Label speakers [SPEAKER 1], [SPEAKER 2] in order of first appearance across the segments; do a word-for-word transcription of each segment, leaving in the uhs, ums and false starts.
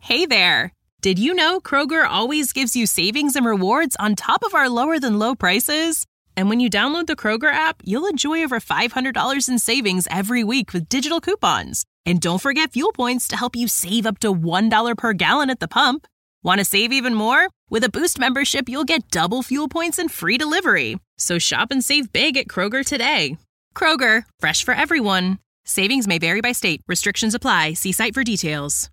[SPEAKER 1] Hey there! Did you know Kroger always gives you savings and rewards on top of our lower-than-low prices? And when you download the Kroger app, you'll enjoy over five hundred dollars in savings every week with digital coupons. And don't forget fuel points to help you save up to one dollar per gallon at the pump. Want to save even more? With a Boost membership, you'll get double fuel points and free delivery. So shop and save big at Kroger today. Kroger, fresh for everyone. Savings may vary by state. Restrictions apply. See site for details.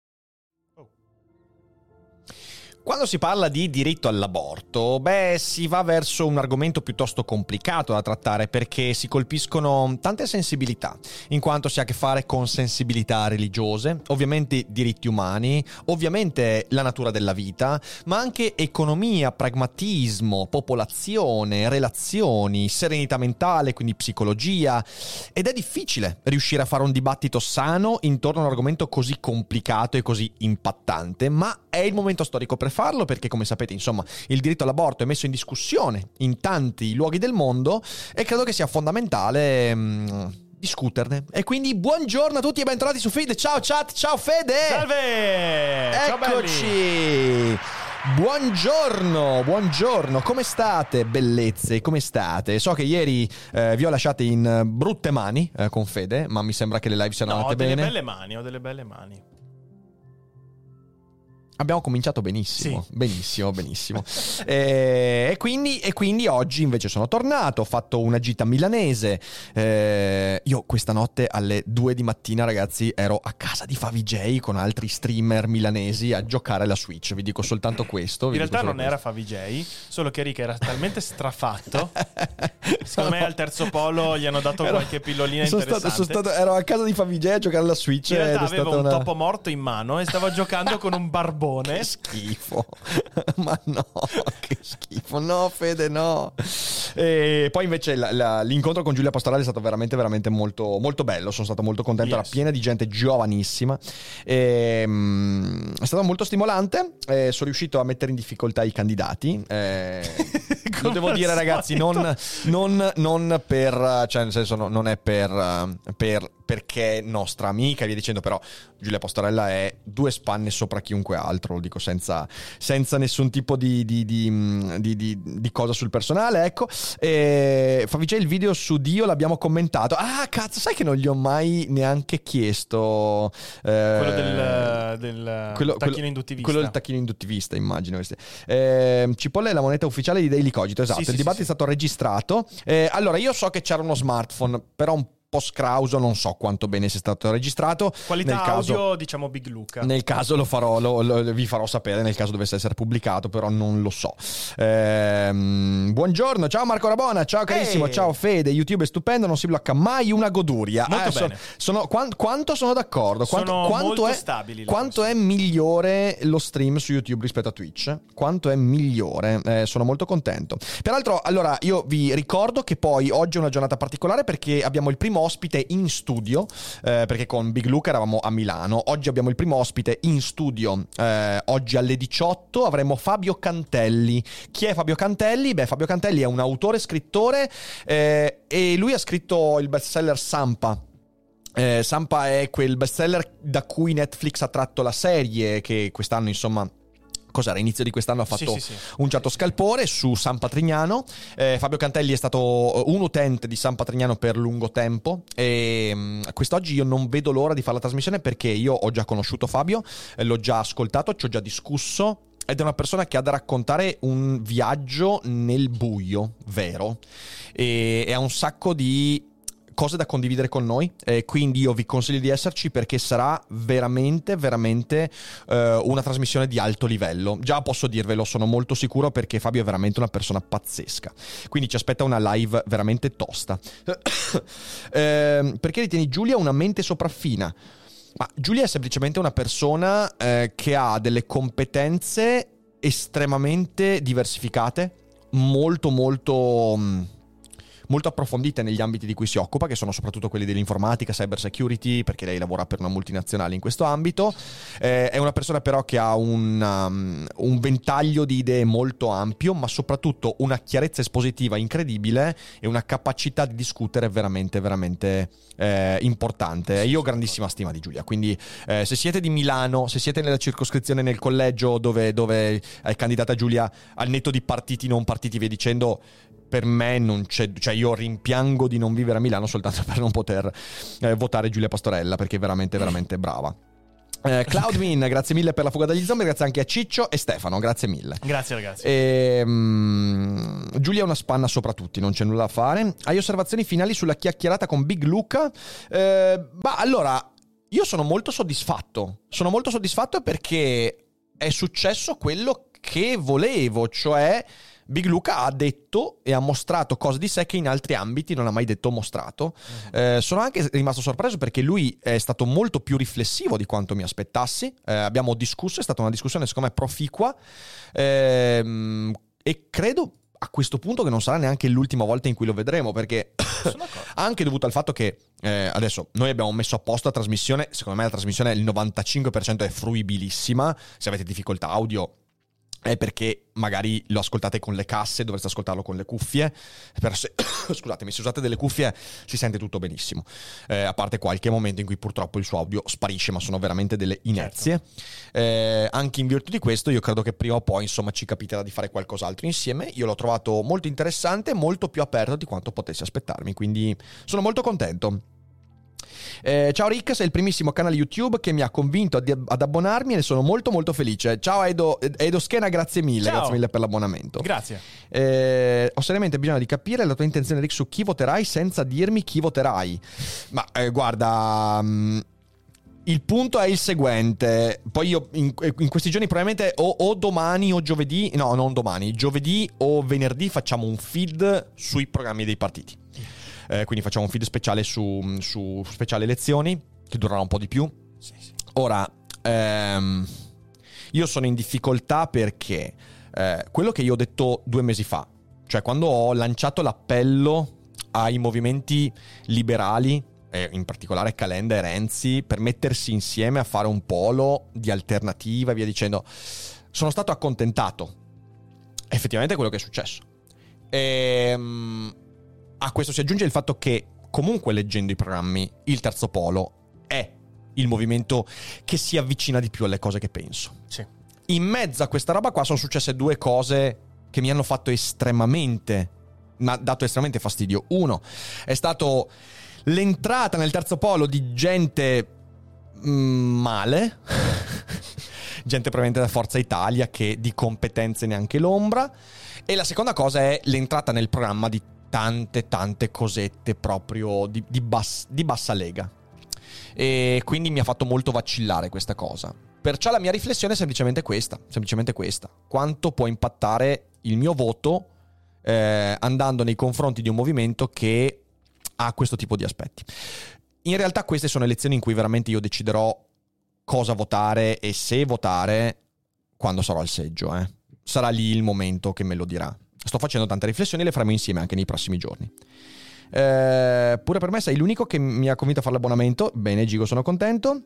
[SPEAKER 2] Quando si parla di diritto all'aborto, beh, si va verso un argomento piuttosto complicato da trattare perché si colpiscono tante sensibilità, in quanto si ha a che fare con sensibilità religiose, ovviamente diritti umani, ovviamente la natura della vita, ma anche economia, pragmatismo, popolazione, relazioni, serenità mentale, quindi psicologia, ed è difficile riuscire a fare un dibattito sano intorno a un argomento così complicato e così impattante, ma è il momento storico per farlo perché, come sapete, insomma, il diritto all'aborto è messo in discussione in tanti luoghi del mondo e credo che sia fondamentale mh, discuterne. E quindi buongiorno a tutti e bentornati su Feed. Ciao chat, ciao Fede.
[SPEAKER 3] Salve.
[SPEAKER 2] Eccoci.
[SPEAKER 3] Ciao
[SPEAKER 2] Buongiorno, buongiorno, come state bellezze, come state? So che ieri eh, vi ho lasciate in brutte mani eh, con Fede, ma mi sembra che le live siano
[SPEAKER 3] no,
[SPEAKER 2] andate
[SPEAKER 3] bene. Ho
[SPEAKER 2] bene.
[SPEAKER 3] delle belle mani, ho delle belle mani.
[SPEAKER 2] Abbiamo cominciato benissimo,
[SPEAKER 3] sì.
[SPEAKER 2] benissimo, benissimo. e, e, quindi, e quindi oggi invece sono tornato, ho fatto una gita milanese. Eh, io questa notte alle due di mattina, ragazzi, ero a casa di Favi J con altri streamer milanesi a giocare alla Switch. Vi dico soltanto questo.
[SPEAKER 3] In
[SPEAKER 2] vi
[SPEAKER 3] realtà non
[SPEAKER 2] questo.
[SPEAKER 3] era Favi J, solo che Rick era talmente strafatto. Secondo me al terzo polo gli hanno dato
[SPEAKER 2] ero,
[SPEAKER 3] qualche pillolina
[SPEAKER 2] sono
[SPEAKER 3] interessante.
[SPEAKER 2] Stato, sono stato, ero a casa di Favi J a giocare alla Switch.
[SPEAKER 3] In realtà aveva un
[SPEAKER 2] una...
[SPEAKER 3] topo morto in mano e stava giocando con un barbone.
[SPEAKER 2] Che schifo. Ma no, che schifo. No, Fede, no. E poi invece la, la, l'incontro con Giulia Pastorelli è stato veramente, veramente molto, molto bello. Sono stato molto contento.
[SPEAKER 3] Yes.
[SPEAKER 2] Era piena di gente giovanissima. E, um, è stato molto stimolante. E sono riuscito a mettere in difficoltà i candidati. E, lo devo dire, ragazzi, non, non, non per, cioè nel senso, no, non è per, per perché nostra amica e via dicendo, però Giulia Pastorella è due spanne sopra chiunque altro, lo dico senza, senza nessun tipo di, di, di, di, di, di cosa sul personale, ecco. E Favi J, il video su Dio l'abbiamo commentato. Ah, cazzo, sai che non gli ho mai neanche chiesto eh,
[SPEAKER 3] quello del, del
[SPEAKER 2] quello,
[SPEAKER 3] tacchino
[SPEAKER 2] quello,
[SPEAKER 3] induttivista.
[SPEAKER 2] Quello del tacchino induttivista, immagino. Eh, Cipolla è la moneta ufficiale di Daily Cogito, esatto.
[SPEAKER 3] Sì,
[SPEAKER 2] il
[SPEAKER 3] sì,
[SPEAKER 2] dibattito
[SPEAKER 3] sì,
[SPEAKER 2] è stato registrato. Eh, allora, io so che c'era uno smartphone, però un po' scrauso, non so quanto bene sia stato registrato.
[SPEAKER 3] Qualità
[SPEAKER 2] nel caso,
[SPEAKER 3] audio, diciamo Big Luca.
[SPEAKER 2] Nel caso lo farò, lo, lo, vi farò sapere nel caso dovesse essere pubblicato, però non lo so. Ehm, buongiorno, ciao Marco Rabona, ciao carissimo,
[SPEAKER 3] hey.
[SPEAKER 2] Ciao Fede, YouTube è stupendo, non si blocca mai una goduria.
[SPEAKER 3] Molto
[SPEAKER 2] eh,
[SPEAKER 3] bene.
[SPEAKER 2] Sono, sono, quanto, quanto sono d'accordo? Quanto,
[SPEAKER 3] sono
[SPEAKER 2] quanto
[SPEAKER 3] molto
[SPEAKER 2] è,
[SPEAKER 3] stabili.
[SPEAKER 2] Quanto è migliore lo stream su YouTube rispetto a Twitch? Quanto è migliore? Eh, sono molto contento. Peraltro, allora, io vi ricordo che poi oggi è una giornata particolare perché abbiamo il primo ospite in studio, eh, perché con Big Luca eravamo a Milano. Oggi abbiamo il primo ospite in studio, eh, oggi alle diciotto avremo Fabio Cantelli. Chi è Fabio Cantelli? Beh, Fabio Cantelli è un autore, scrittore, eh, e lui ha scritto il bestseller Sampa. Eh, Sampa è quel bestseller da cui Netflix ha tratto la serie, che quest'anno, insomma, cos'era? Inizio di quest'anno ha fatto
[SPEAKER 3] sì, sì, sì.
[SPEAKER 2] un certo scalpore su San Patrignano. eh, Fabio Cantelli è stato un utente di San Patrignano per lungo tempo e mh, quest'oggi io non vedo l'ora di fare la trasmissione perché io ho già conosciuto Fabio, eh, l'ho già ascoltato, ci ho già discusso ed è una persona che ha da raccontare un viaggio nel buio vero e, e ha un sacco di cose da condividere con noi, eh, quindi io vi consiglio di esserci perché sarà veramente veramente eh, una trasmissione di alto livello. Già posso dirvelo, sono molto sicuro perché Fabio è veramente una persona pazzesca, quindi ci aspetta una live veramente tosta. eh, perché ritieni Giulia una mente sopraffina? Ma Giulia è semplicemente una persona eh, che ha delle competenze estremamente diversificate, molto molto mh, molto approfondite negli ambiti di cui si occupa, che sono soprattutto quelli dell'informatica, cyber security, perché lei lavora per una multinazionale in questo ambito. Eh, è una persona però che ha un, um, un ventaglio di idee molto ampio, ma soprattutto una chiarezza espositiva incredibile e una capacità di discutere veramente, veramente eh, importante. Io ho grandissima stima di Giulia, quindi eh, se siete di Milano, se siete nella circoscrizione, nel collegio dove, dove è candidata Giulia, al netto di partiti, non partiti, via dicendo, per me non c'è, cioè io rimpiango di non vivere a Milano soltanto per non poter eh, votare Giulia Pastorella, perché è veramente, veramente brava. Eh, Cloudmin, grazie mille per la fuga dagli zombie, grazie anche a Ciccio e Stefano, grazie mille.
[SPEAKER 3] Grazie ragazzi.
[SPEAKER 2] E, um, Giulia è una spanna sopra tutti, non c'è nulla da fare. Hai osservazioni finali sulla chiacchierata con Big Luca? Eh, bah, allora, io sono molto soddisfatto. Sono molto soddisfatto perché è successo quello che volevo, cioè Big Luca ha detto e ha mostrato cose di sé che in altri ambiti non ha mai detto o mostrato. Uh-huh. Eh, sono anche rimasto sorpreso perché lui è stato molto più riflessivo di quanto mi aspettassi. Eh, abbiamo discusso, è stata una discussione secondo me proficua, ehm, e credo a questo punto che non sarà neanche l'ultima volta in cui lo vedremo, perché anche dovuto al fatto che eh, adesso noi abbiamo messo a posto la trasmissione. Secondo me la trasmissione il novantacinque per cento è fruibilissima. Se avete difficoltà audio è perché magari lo ascoltate con le casse, dovreste ascoltarlo con le cuffie. Per se, scusatemi, se usate delle cuffie si sente tutto benissimo, eh, a parte qualche momento in cui purtroppo il suo audio sparisce, ma sono veramente delle inezie. Certo. Eh, anche in virtù di questo io credo che prima o poi insomma ci capiterà di fare qualcos'altro insieme. Io l'ho trovato molto interessante, molto più aperto di quanto potessi aspettarmi, quindi sono molto contento. Eh, ciao Rick, sei il primissimo canale YouTube che mi ha convinto ad, ad abbonarmi e ne sono molto molto felice. Ciao Edo, Edo Schena, grazie mille. Ciao. Grazie mille per l'abbonamento.
[SPEAKER 3] Grazie.
[SPEAKER 2] Eh, ho seriamente bisogno di capire la tua intenzione, Rick, su chi voterai senza dirmi chi voterai. Ma eh, guarda, mh, il punto è il seguente. Poi io in, in questi giorni probabilmente o, o domani o giovedì, no non domani, giovedì o venerdì facciamo un feed sui programmi dei partiti. Eh, quindi facciamo un feed speciale su, su speciale elezioni, che durerà un po' di più. Sì, sì. Ora, ehm, io sono in difficoltà perché eh, quello che io ho detto due mesi fa, cioè quando ho lanciato l'appello ai movimenti liberali, eh, in particolare Calenda e Renzi, per mettersi insieme a fare un polo di alternativa e via dicendo, sono stato accontentato. Effettivamente è quello che è successo. Ehm... A questo si aggiunge il fatto che, comunque leggendo i programmi, il terzo polo è il movimento che si avvicina di più alle cose che penso.
[SPEAKER 3] Sì.
[SPEAKER 2] In mezzo a questa roba qua sono successe due cose che mi hanno fatto estremamente, ma dato estremamente fastidio. Uno, è stato l'entrata nel terzo polo di gente mm, male, gente probabilmente da Forza Italia che di competenze neanche l'ombra. E la seconda cosa è l'entrata nel programma di tante tante cosette proprio di, di, bass, di bassa lega, e quindi mi ha fatto molto vacillare questa cosa. Perciò la mia riflessione è semplicemente questa semplicemente questa: quanto può impattare il mio voto eh, andando nei confronti di un movimento che ha questo tipo di aspetti. In realtà queste sono elezioni in cui veramente io deciderò cosa votare e se votare quando sarò al seggio, eh. Sarà lì il momento che me lo dirà. Sto facendo tante riflessioni e le faremo insieme anche nei prossimi giorni. Eh, pure per me sei l'unico che mi ha convinto a fare l'abbonamento. Bene Gigo, sono contento.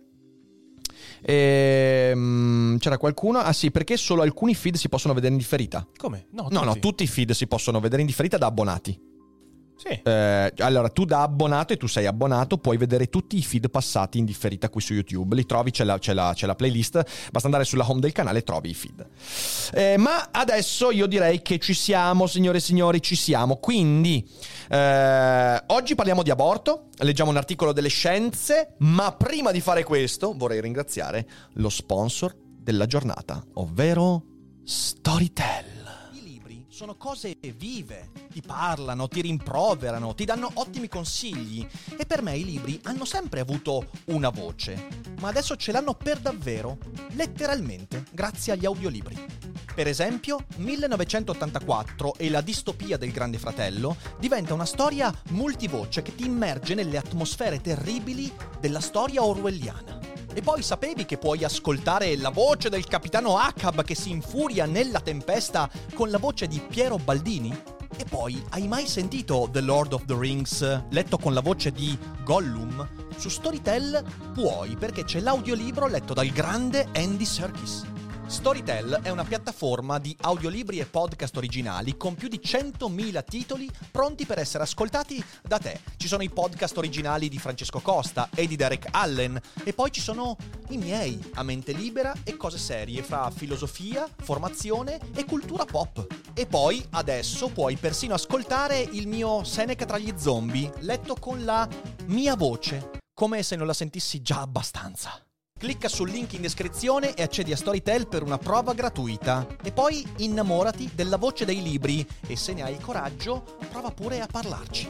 [SPEAKER 2] E, um, c'era qualcuno? Ah sì, perché solo alcuni feed si possono vedere in differita?
[SPEAKER 3] Come? No,
[SPEAKER 2] no, no, tutti i feed si possono vedere in differita da abbonati.
[SPEAKER 3] Sì.
[SPEAKER 2] Eh, allora tu da abbonato, e tu sei abbonato, puoi vedere tutti i feed passati in differita qui su YouTube. Li trovi, c'è la, c'è la, c'è la playlist, basta andare sulla home del canale e trovi i feed. Eh, ma adesso io direi che ci siamo, signore e signori, ci siamo. Quindi eh, oggi parliamo di aborto, leggiamo un articolo delle scienze, ma prima di fare questo vorrei ringraziare lo sponsor della giornata, ovvero Storytel.
[SPEAKER 4] Sono cose vive, ti parlano, ti rimproverano, ti danno ottimi consigli e per me i libri hanno sempre avuto una voce, ma adesso ce l'hanno per davvero, letteralmente, grazie agli audiolibri. Per esempio, millenovecentottantaquattro e la distopia del Grande Fratello diventa una storia multivoce che ti immerge nelle atmosfere terribili della storia orwelliana. E poi sapevi che puoi ascoltare la voce del capitano Ahab che si infuria nella tempesta con la voce di Piero Baldini? E poi, hai mai sentito The Lord of the Rings letto con la voce di Gollum? Su Storytel puoi, perché c'è l'audiolibro letto dal grande Andy Serkis. Storytel è una piattaforma di audiolibri e podcast originali con più di centomila titoli pronti per essere ascoltati da te. Ci sono i podcast originali di Francesco Costa e di Derek Allen, e poi ci sono i miei, a mente libera e cose serie fra filosofia, formazione e cultura pop. E poi adesso puoi persino ascoltare il mio Seneca tra gli zombie letto con la mia voce, come se non la sentissi già abbastanza. Clicca sul link in descrizione e accedi a Storytel per una prova gratuita. E poi innamorati della voce dei libri e, se ne hai coraggio, prova pure a parlarci.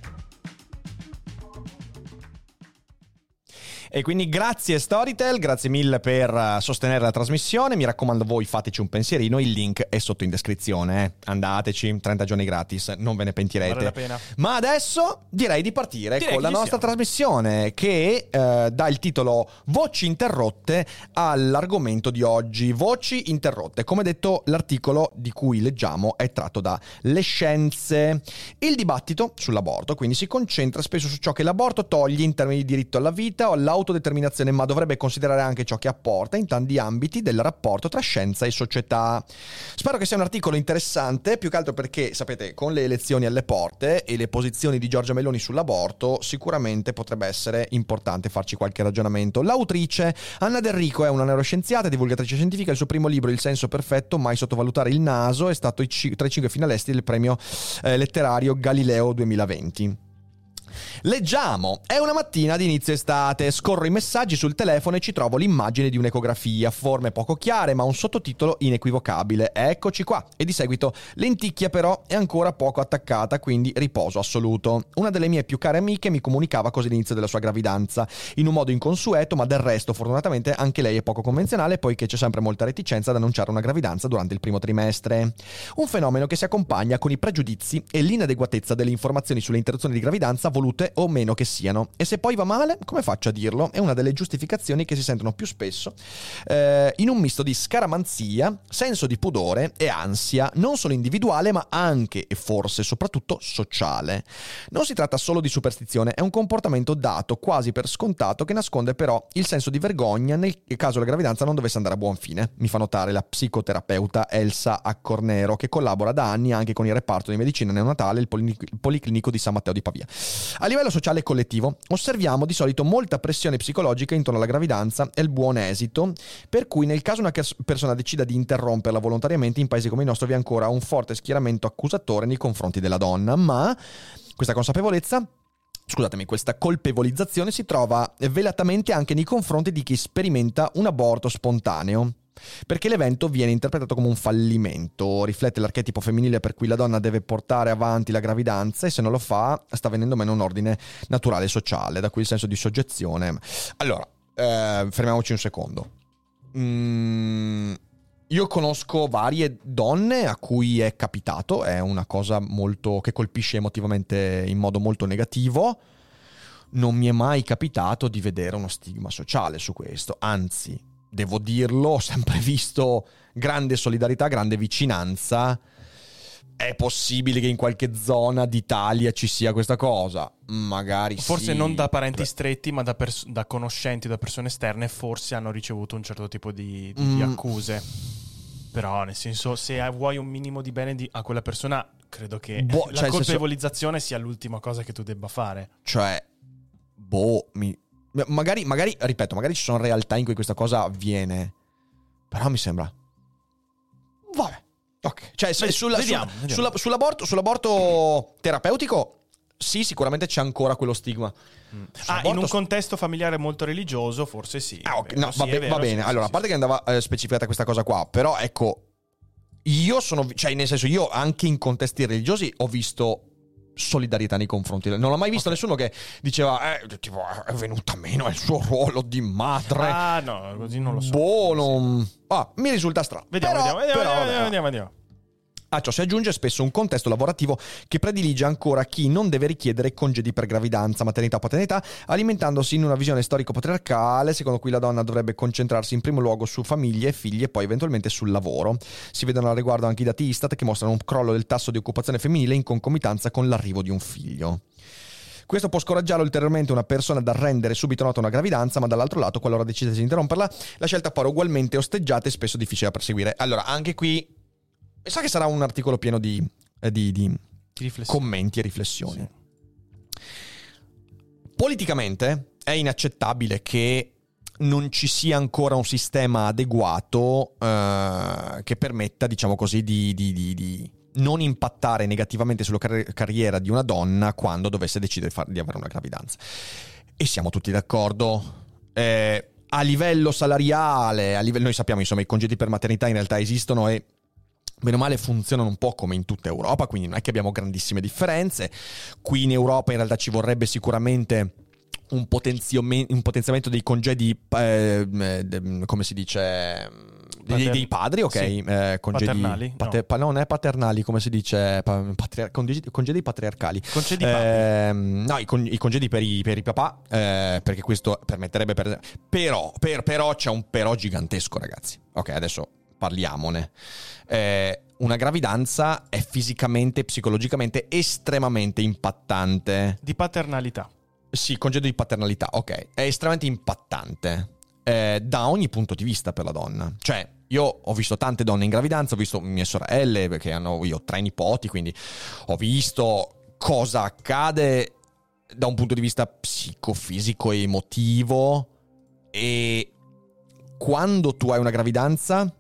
[SPEAKER 2] E quindi grazie Storytel, grazie mille per sostenere la trasmissione. Mi raccomando, voi fateci un pensierino, il link è sotto in descrizione, eh. Andateci, trenta giorni gratis, non ve ne pentirete.
[SPEAKER 3] Vale la pena.
[SPEAKER 2] Ma adesso direi di partire
[SPEAKER 3] direi
[SPEAKER 2] con la nostra
[SPEAKER 3] siamo.
[SPEAKER 2] trasmissione, che eh, dà il titolo Voci interrotte all'argomento di oggi. Voci interrotte, come detto, l'articolo di cui leggiamo è tratto da Le Scienze. Il dibattito sull'aborto quindi si concentra spesso su ciò che l'aborto toglie in termini di diritto alla vita o alla autodeterminazione, ma dovrebbe considerare anche ciò che apporta in tanti ambiti del rapporto tra scienza e società. Spero che sia un articolo interessante, più che altro perché, sapete, con le elezioni alle porte e le posizioni di Giorgia Meloni sull'aborto, sicuramente potrebbe essere importante farci qualche ragionamento. L'autrice Anna Del Rico è una neuroscienziata e divulgatrice scientifica. Il suo primo libro, Il senso perfetto, mai sottovalutare il naso, è stato tra i cinque finalisti del premio eh, letterario Galileo duemilaventi. Leggiamo: è una mattina di inizio estate, scorro i messaggi sul telefono e ci trovo l'immagine di un'ecografia, forme poco chiare ma un sottotitolo inequivocabile. Eccoci qua. E di seguito: lenticchia però è ancora poco attaccata, quindi riposo assoluto. Una delle mie più care amiche mi comunicava così l'inizio della sua gravidanza, in un modo inconsueto, ma del resto fortunatamente anche lei è poco convenzionale, poiché c'è sempre molta reticenza ad annunciare una gravidanza durante il primo trimestre. Un fenomeno che si accompagna con i pregiudizi e l'inadeguatezza delle informazioni sulle interruzioni di gravidanza, volute o meno che siano. E se poi va male, come faccio a dirlo? È una delle giustificazioni che si sentono più spesso eh, in un misto di scaramanzia, senso di pudore e ansia, non solo individuale ma anche e forse soprattutto sociale. Non si tratta solo di superstizione, è un comportamento dato quasi per scontato, che nasconde però il senso di vergogna nel caso la gravidanza non dovesse andare a buon fine, mi fa notare la psicoterapeuta Elsa Accornero, che collabora da anni anche con il reparto di medicina neonatale e il Policlinico di San Matteo di Pavia. A livello sociale e collettivo osserviamo di solito molta pressione psicologica intorno alla gravidanza e il buon esito, per cui nel caso una persona decida di interromperla volontariamente, in paesi come il nostro vi è ancora un forte schieramento accusatore nei confronti della donna, ma questa consapevolezza Scusatemi, questa colpevolizzazione si trova velatamente anche nei confronti di chi sperimenta un aborto spontaneo, perché l'evento viene interpretato come un fallimento, riflette l'archetipo femminile per cui la donna deve portare avanti la gravidanza e se non lo fa sta venendo meno un ordine naturale e sociale, da qui il senso di soggezione. Allora, eh, fermiamoci un secondo. Mm, io conosco varie donne a cui è capitato, è una cosa molto che colpisce emotivamente in modo molto negativo. Non mi è mai capitato di vedere uno stigma sociale su questo, anzi, devo dirlo, ho sempre visto grande solidarietà, grande vicinanza. È possibile che in qualche zona d'Italia ci sia questa cosa? Magari
[SPEAKER 3] forse
[SPEAKER 2] sì.
[SPEAKER 3] non da parenti stretti, ma da, pers- da conoscenti o da persone esterne, forse hanno ricevuto un certo tipo di, di, mm. di accuse. Però, nel senso, se vuoi un minimo di bene di- a quella persona, credo che
[SPEAKER 2] boh,
[SPEAKER 3] la
[SPEAKER 2] cioè,
[SPEAKER 3] colpevolizzazione senso... sia l'ultima cosa che tu debba fare.
[SPEAKER 2] Cioè, boh, mi... magari, magari, ripeto, magari ci sono realtà in cui questa cosa avviene, però mi sembra... Vabbè. Ok, cioè se, sulla,
[SPEAKER 3] vediamo,
[SPEAKER 2] sulla,
[SPEAKER 3] vediamo.
[SPEAKER 2] Sulla, sull'aborto, sull'aborto terapeutico, sì, sicuramente c'è ancora quello stigma.
[SPEAKER 3] Mm. Ah, in un contesto familiare molto religioso, forse sì.
[SPEAKER 2] Ah, okay.
[SPEAKER 3] Vero,
[SPEAKER 2] No,
[SPEAKER 3] sì,
[SPEAKER 2] va, be-
[SPEAKER 3] vero,
[SPEAKER 2] va bene.
[SPEAKER 3] sì,
[SPEAKER 2] allora,
[SPEAKER 3] sì,
[SPEAKER 2] a parte
[SPEAKER 3] sì.
[SPEAKER 2] che andava eh, specificata questa cosa qua, però ecco, io sono, cioè nel senso, io anche in contesti religiosi ho visto solidarietà nei confronti. Non ho mai visto okay. nessuno che diceva eh, tipo, è venuta meno il suo ruolo di madre.
[SPEAKER 3] Ah, no, così non lo so.
[SPEAKER 2] Boh, non... ah, mi risulta strano.
[SPEAKER 3] Vediamo,
[SPEAKER 2] però,
[SPEAKER 3] vediamo, vediamo,
[SPEAKER 2] però,
[SPEAKER 3] vediamo, vediamo, vediamo.
[SPEAKER 2] A ciò si aggiunge spesso un contesto lavorativo che predilige ancora chi non deve richiedere congedi per gravidanza, maternità o paternità, alimentandosi in una visione storico-patriarcale secondo cui la donna dovrebbe concentrarsi in primo luogo su famiglie e figli e poi eventualmente sul lavoro. Si vedono al riguardo anche i dati Istat che mostrano un crollo del tasso di occupazione femminile in concomitanza con l'arrivo di un figlio. Questo può scoraggiare ulteriormente una persona dal rendere subito nota una gravidanza, ma dall'altro lato, qualora decide di interromperla, la scelta appare ugualmente osteggiata e spesso difficile da perseguire. Allora, anche qui sa che sarà un articolo pieno di, eh, di, di commenti e riflessioni. Sì. Politicamente è inaccettabile che non ci sia ancora un sistema adeguato eh, che permetta, diciamo così, di, di, di, di non impattare negativamente sulla car- carriera di una donna quando dovesse decidere far- di avere una gravidanza. E siamo tutti d'accordo. Eh, a livello salariale, a livello, noi sappiamo, insomma, i congedi per maternità in realtà esistono e bene o male funzionano un po' come in tutta Europa, quindi non è che abbiamo grandissime differenze. Qui in Europa in realtà ci vorrebbe sicuramente un, un potenziamento dei congedi, eh, come si dice, dei, dei padri, ok? Sì. Eh, congedi paternali? Pater, no. non è paternali, come si dice? Patri, congedi, congedi patriarcali.
[SPEAKER 3] Congedi
[SPEAKER 2] eh, no, i, con, i congedi per i, per i papà, eh, perché questo permetterebbe... Per, però, per, però c'è un però gigantesco, ragazzi. Ok, adesso parliamone. Eh, una gravidanza è fisicamente e psicologicamente estremamente impattante.
[SPEAKER 3] Di paternalità.
[SPEAKER 2] Sì, congedo di paternalità, ok. È estremamente impattante eh, da ogni punto di vista per la donna. Cioè, io ho visto tante donne in gravidanza, ho visto mie sorelle, perché hanno, io ho tre nipoti, quindi ho visto cosa accade da un punto di vista psicofisico e emotivo. E quando tu hai una gravidanza...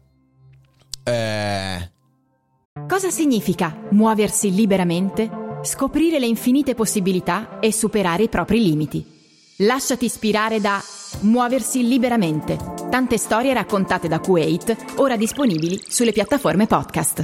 [SPEAKER 2] Eh...
[SPEAKER 5] Cosa significa muoversi liberamente, scoprire le infinite possibilità e superare i propri limiti? Lasciati ispirare da Muoversi liberamente. Tante storie raccontate da Kuwait, ora disponibili sulle piattaforme podcast.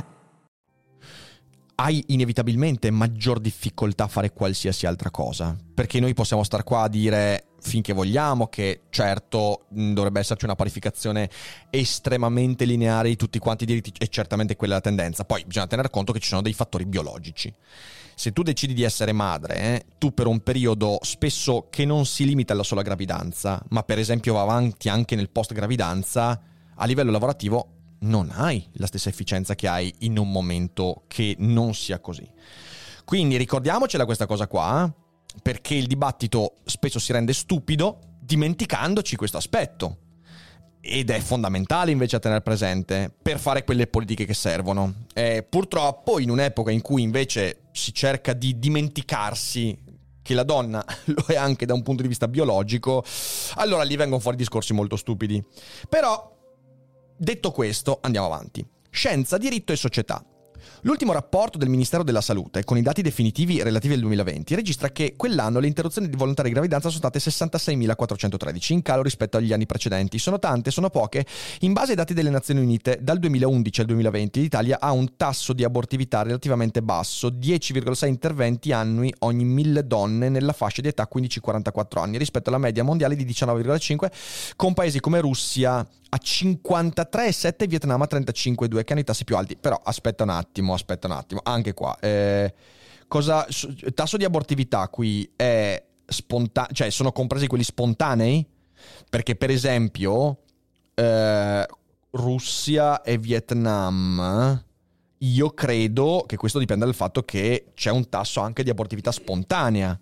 [SPEAKER 2] Hai inevitabilmente maggior difficoltà a fare qualsiasi altra cosa, perché noi possiamo star qua a dire finché vogliamo che certo dovrebbe esserci una parificazione estremamente lineare di tutti quanti i diritti, e certamente quella è la tendenza. Poi bisogna tener conto che ci sono dei fattori biologici. Se tu decidi di essere madre, eh, tu per un periodo spesso che non si limita alla sola gravidanza, ma per esempio va avanti anche nel post gravidanza, a livello lavorativo non hai la stessa efficienza che hai in un momento che non sia così. Quindi ricordiamocela questa cosa qua, perché il dibattito spesso si rende stupido dimenticandoci questo aspetto, ed è fondamentale invece a tenere presente per fare quelle politiche che servono. E purtroppo in un'epoca in cui invece si cerca di dimenticarsi che la donna lo è anche da un punto di vista biologico, allora lì vengono fuori discorsi molto stupidi. Però detto questo, andiamo avanti. Scienza, diritto e società. L'ultimo rapporto del Ministero della Salute, con i dati definitivi relativi al duemilaventi, registra che quell'anno le interruzioni di volontaria di gravidanza sono state sessantaseimilaquattrocentotredici, in calo rispetto agli anni precedenti. Sono tante, sono poche? In base ai dati delle Nazioni Unite, dal duemilaundici al duemilaventi l'Italia ha un tasso di abortività relativamente basso, dieci virgola sei interventi annui ogni mille donne nella fascia di età quindici quarantaquattro anni, rispetto alla media mondiale di diciannove virgola cinque, con paesi come Russia a cinquantatré virgola sette e Vietnam a trentacinque virgola due, che hanno i tassi più alti. Però aspetta un attimo, aspetta un attimo, anche qua eh, cosa, tasso di abortività qui è spontaneo, cioè sono compresi quelli spontanei? Perché per esempio eh, Russia e Vietnam, io credo che questo dipenda dal fatto che c'è un tasso anche di abortività spontanea.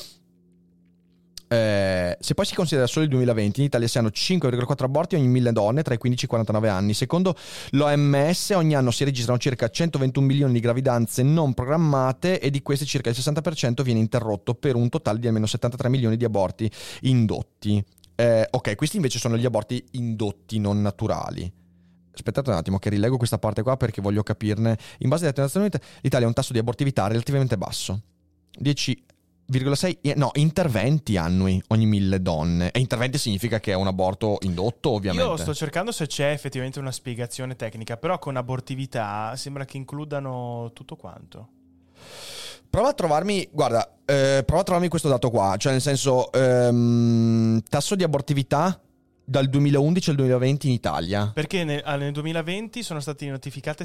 [SPEAKER 2] Eh, se poi si considera solo il duemilaventi, in Italia si hanno cinque virgola quattro aborti ogni mille donne tra i quindici e i quarantanove anni. Secondo l'O M S ogni anno si registrano circa centoventuno milioni di gravidanze non programmate, e di queste circa il sessanta per cento viene interrotto, per un totale di almeno settantatré milioni di aborti indotti. Eh, ok, questi invece sono gli aborti indotti non naturali. Aspettate un attimo che rilego questa parte qua perché voglio capirne. In base alle Nazioni Unite, l'Italia ha un tasso di abortività relativamente basso, dieci virgola sei no, interventi annui ogni mille donne. E interventi significa che è un aborto indotto, ovviamente.
[SPEAKER 3] Io sto cercando se c'è effettivamente una spiegazione tecnica, però con abortività sembra che includano tutto quanto.
[SPEAKER 2] Prova a trovarmi, guarda, eh, prova a trovarmi questo dato qua, cioè nel senso, ehm, tasso di abortività Dal duemilaundici al duemilaventi in Italia.
[SPEAKER 3] Perché nel, nel duemilaventi sono stati notificate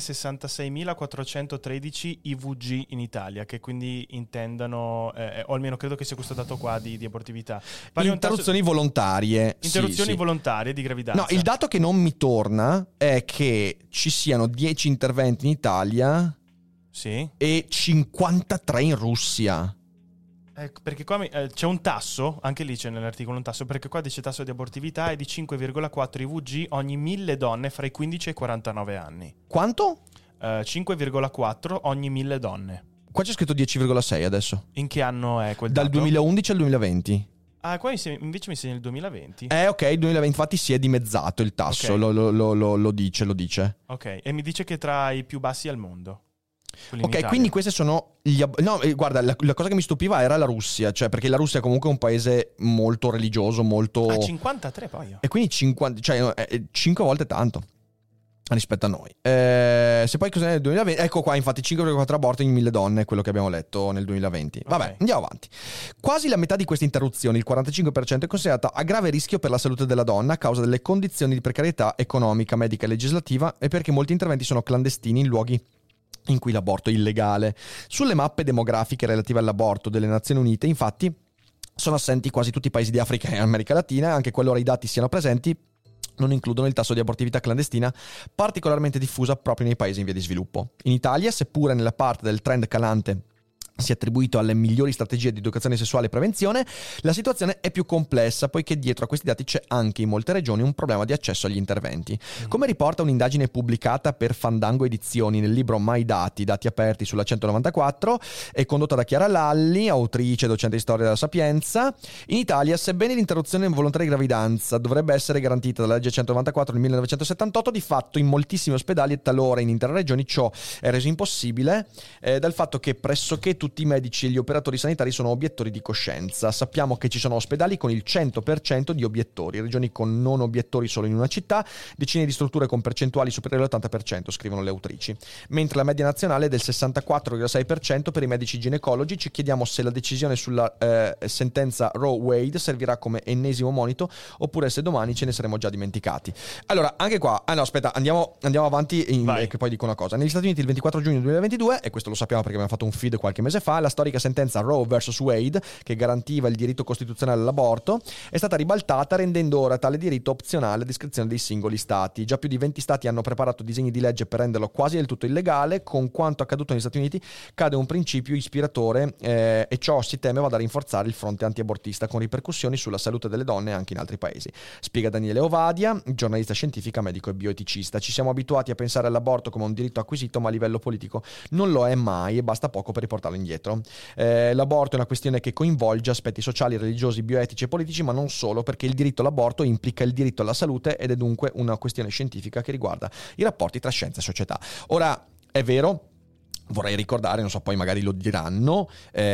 [SPEAKER 3] sessantaseimilaquattrocentotredici I V G in Italia, che quindi intendano, eh, o almeno credo che sia questo dato qua di, di abortività. Pari
[SPEAKER 2] Interruzioni
[SPEAKER 3] tasso...
[SPEAKER 2] volontarie.
[SPEAKER 3] Interruzioni
[SPEAKER 2] sì, sì.
[SPEAKER 3] volontarie di gravidanza.
[SPEAKER 2] No, il dato che non mi torna è che ci siano dieci interventi in Italia
[SPEAKER 3] sì.
[SPEAKER 2] e cinquantatré in Russia.
[SPEAKER 3] Eh, perché qua mi, eh, c'è un tasso, anche lì c'è nell'articolo un tasso, perché qua dice tasso di abortività è di cinque virgola quattro I V G ogni mille donne fra i quindici e i quarantanove anni.
[SPEAKER 2] Quanto?
[SPEAKER 3] Eh, cinque virgola quattro ogni mille donne.
[SPEAKER 2] Qua c'è scritto dieci virgola sei adesso.
[SPEAKER 3] In che anno è quel
[SPEAKER 2] Dal
[SPEAKER 3] dato?
[SPEAKER 2] duemilaundici al duemilaventi.
[SPEAKER 3] Ah, qua invece mi segna il duemilaventi.
[SPEAKER 2] Eh, ok, il duemilaventi, infatti si è dimezzato il tasso,
[SPEAKER 3] Ok.
[SPEAKER 2] lo, lo- lo- lo- lo dice, lo dice.
[SPEAKER 3] Ok, e mi dice che tra i più bassi al mondo. Quelli in
[SPEAKER 2] Ok,
[SPEAKER 3] Italia.
[SPEAKER 2] quindi queste sono gli ab- no, eh, guarda, la, la cosa che mi stupiva era la Russia, cioè perché la Russia è comunque un paese molto religioso, molto...
[SPEAKER 3] Ah, cinquantatré poi.
[SPEAKER 2] E quindi cinquanta, cioè, eh, cinque volte tanto rispetto a noi. Eh, se poi cos'è nel duemilaventi? Ecco qua, infatti cinque virgola quattro aborti in mille donne, quello che abbiamo letto nel duemilaventi. Vabbè,
[SPEAKER 3] Ok.
[SPEAKER 2] andiamo avanti. Quasi la metà di queste interruzioni, il quarantacinque per cento, è considerata a grave rischio per la salute della donna a causa delle condizioni di precarietà economica, medica e legislativa e perché molti interventi sono clandestini in luoghi in cui l'aborto è illegale. Sulle mappe demografiche relative all'aborto delle Nazioni Unite, infatti, sono assenti quasi tutti i paesi di Africa e America Latina, anche qualora i dati siano presenti, non includono il tasso di abortività clandestina particolarmente diffusa proprio nei paesi in via di sviluppo. In Italia, seppure nella parte del trend calante si è attribuito alle migliori strategie di educazione sessuale e prevenzione, la situazione è più complessa poiché dietro a questi dati c'è anche in molte regioni un problema di accesso agli interventi. Come riporta un'indagine pubblicata per Fandango Edizioni nel libro Mai Dati, dati aperti sulla centonovantaquattro e condotta da Chiara Lalli, autrice e docente di storia della Sapienza, in Italia, sebbene l'interruzione involontaria di gravidanza dovrebbe essere garantita dalla legge centonovantaquattro del millenovecentosettantotto, di fatto in moltissimi ospedali e talora in intere regioni ciò è reso impossibile eh, dal fatto che pressoché tutti i medici e gli operatori sanitari sono obiettori di coscienza. Sappiamo che ci sono ospedali con il cento per cento di obiettori, regioni con non obiettori solo in una città, decine di strutture con percentuali superiori all'ottanta per cento, scrivono le autrici. Mentre la media nazionale è del sessantaquattro virgola sei per cento per i medici ginecologi. Ci chiediamo se la decisione sulla eh, sentenza Roe-Wade servirà come ennesimo monito oppure se domani ce ne saremo già dimenticati. Allora, anche qua, ah no, aspetta, andiamo, andiamo avanti in, e che poi dico una cosa. Negli Stati Uniti il ventiquattro giugno duemilaventidue, e questo lo sappiamo perché abbiamo fatto un feed qualche mese fa, la storica sentenza Roe versus Wade, che garantiva il diritto costituzionale all'aborto, è stata ribaltata rendendo ora tale diritto opzionale a discrezione dei singoli stati. Già più di venti stati hanno preparato disegni di legge per renderlo quasi del tutto illegale. Con quanto accaduto negli Stati Uniti cade un principio ispiratore eh, e ciò si teme vada a rinforzare il fronte antiabortista con ripercussioni sulla salute delle donne anche in altri paesi. Spiega Daniele Ovadia, giornalista scientifica, medico e bioeticista. Ci siamo abituati a pensare all'aborto come un diritto acquisito, ma a livello politico non lo è mai e basta poco per riportarlo indietro. Eh, l'aborto è una questione che coinvolge aspetti sociali, religiosi, bioetici e politici, ma non solo, perché il diritto all'aborto implica il diritto alla salute ed è dunque una questione scientifica che riguarda i rapporti tra scienza e società. Ora, è vero, vorrei ricordare, non so, poi magari lo diranno,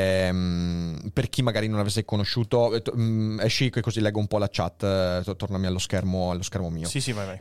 [SPEAKER 2] ehm, per chi magari non avesse conosciuto, eh, mm, esci che così leggo un po' la chat, eh, tornami allo schermo, allo schermo mio.
[SPEAKER 3] Sì, sì, vai, vai.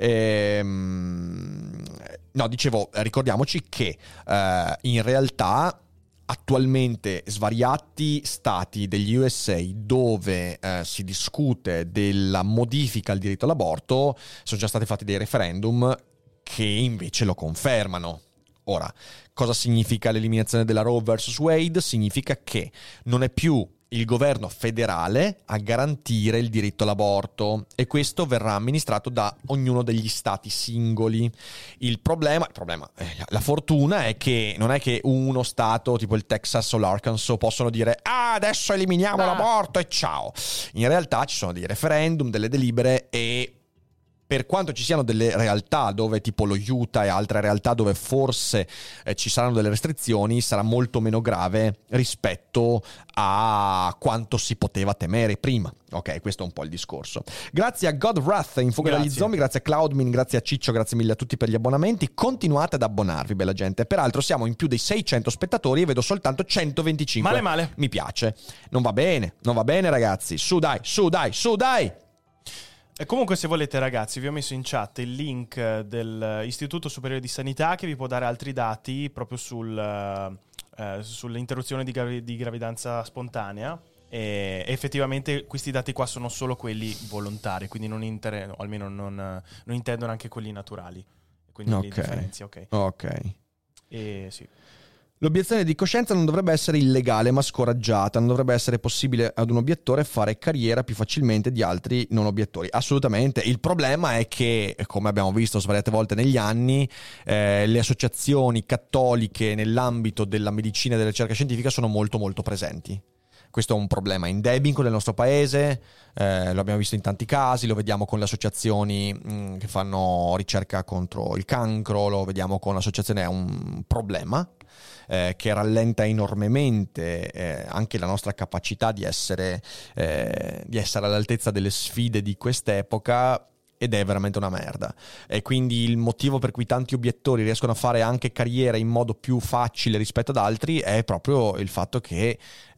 [SPEAKER 2] Ehm, no, dicevo, ricordiamoci che eh, in realtà attualmente svariati stati degli U S A dove eh, si discute della modifica al diritto all'aborto sono già stati fatti dei referendum che invece lo confermano. Ora, cosa significa l'eliminazione della Roe versus Wade? Significa che non è più il governo federale a garantire il diritto all'aborto e questo verrà amministrato da ognuno degli stati singoli. Il problema, il problema, eh, la fortuna è che non è che uno stato tipo il Texas o l'Arkansas possono dire ah adesso eliminiamo ah. l'aborto e ciao. In realtà ci sono dei referendum, delle delibere e per quanto ci siano delle realtà dove tipo lo Utah e altre realtà dove forse eh, ci saranno delle restrizioni, sarà molto meno grave rispetto a quanto si poteva temere prima. Ok, questo è un po' il discorso. Grazie a Godwrath in Fuga dagli zombie, grazie a Cloudmin, grazie a Ciccio, grazie mille a tutti per gli abbonamenti. Continuate ad abbonarvi, bella gente. Peraltro siamo in più dei seicento spettatori e vedo soltanto centoventicinque.
[SPEAKER 3] Male male.
[SPEAKER 2] Mi piace. Non va bene, non va bene ragazzi. Su dai, su dai, su dai.
[SPEAKER 3] E comunque se volete ragazzi vi ho messo in chat il link dell'Istituto Superiore di Sanità che vi può dare altri dati proprio sul, uh, sull'interruzione di, gravi- di gravidanza spontanea E effettivamente questi dati qua sono solo quelli volontari, quindi non inter- o almeno non, non intendono anche quelli naturali. Quindi
[SPEAKER 2] Ok.
[SPEAKER 3] li differenzia, ok.
[SPEAKER 2] Ok.
[SPEAKER 3] E sì.
[SPEAKER 2] L'obiezione di coscienza non dovrebbe essere illegale ma scoraggiata, non dovrebbe essere possibile ad un obiettore fare carriera più facilmente di altri non obiettori. Assolutamente. Il problema è che, come abbiamo visto svariate volte negli anni, eh, le associazioni cattoliche nell'ambito della medicina e della ricerca scientifica sono molto molto presenti. Questo è un problema endemico del nostro paese, eh, lo abbiamo visto in tanti casi, lo vediamo con le associazioni mh, che fanno ricerca contro il cancro, lo vediamo con l'associazione, è un problema eh, che rallenta enormemente eh, anche la nostra capacità di essere, eh, di essere all'altezza delle sfide di quest'epoca. Ed è veramente una merda. E quindi il motivo per cui tanti obiettori riescono a fare anche carriera in modo più facile rispetto ad altri è proprio il fatto che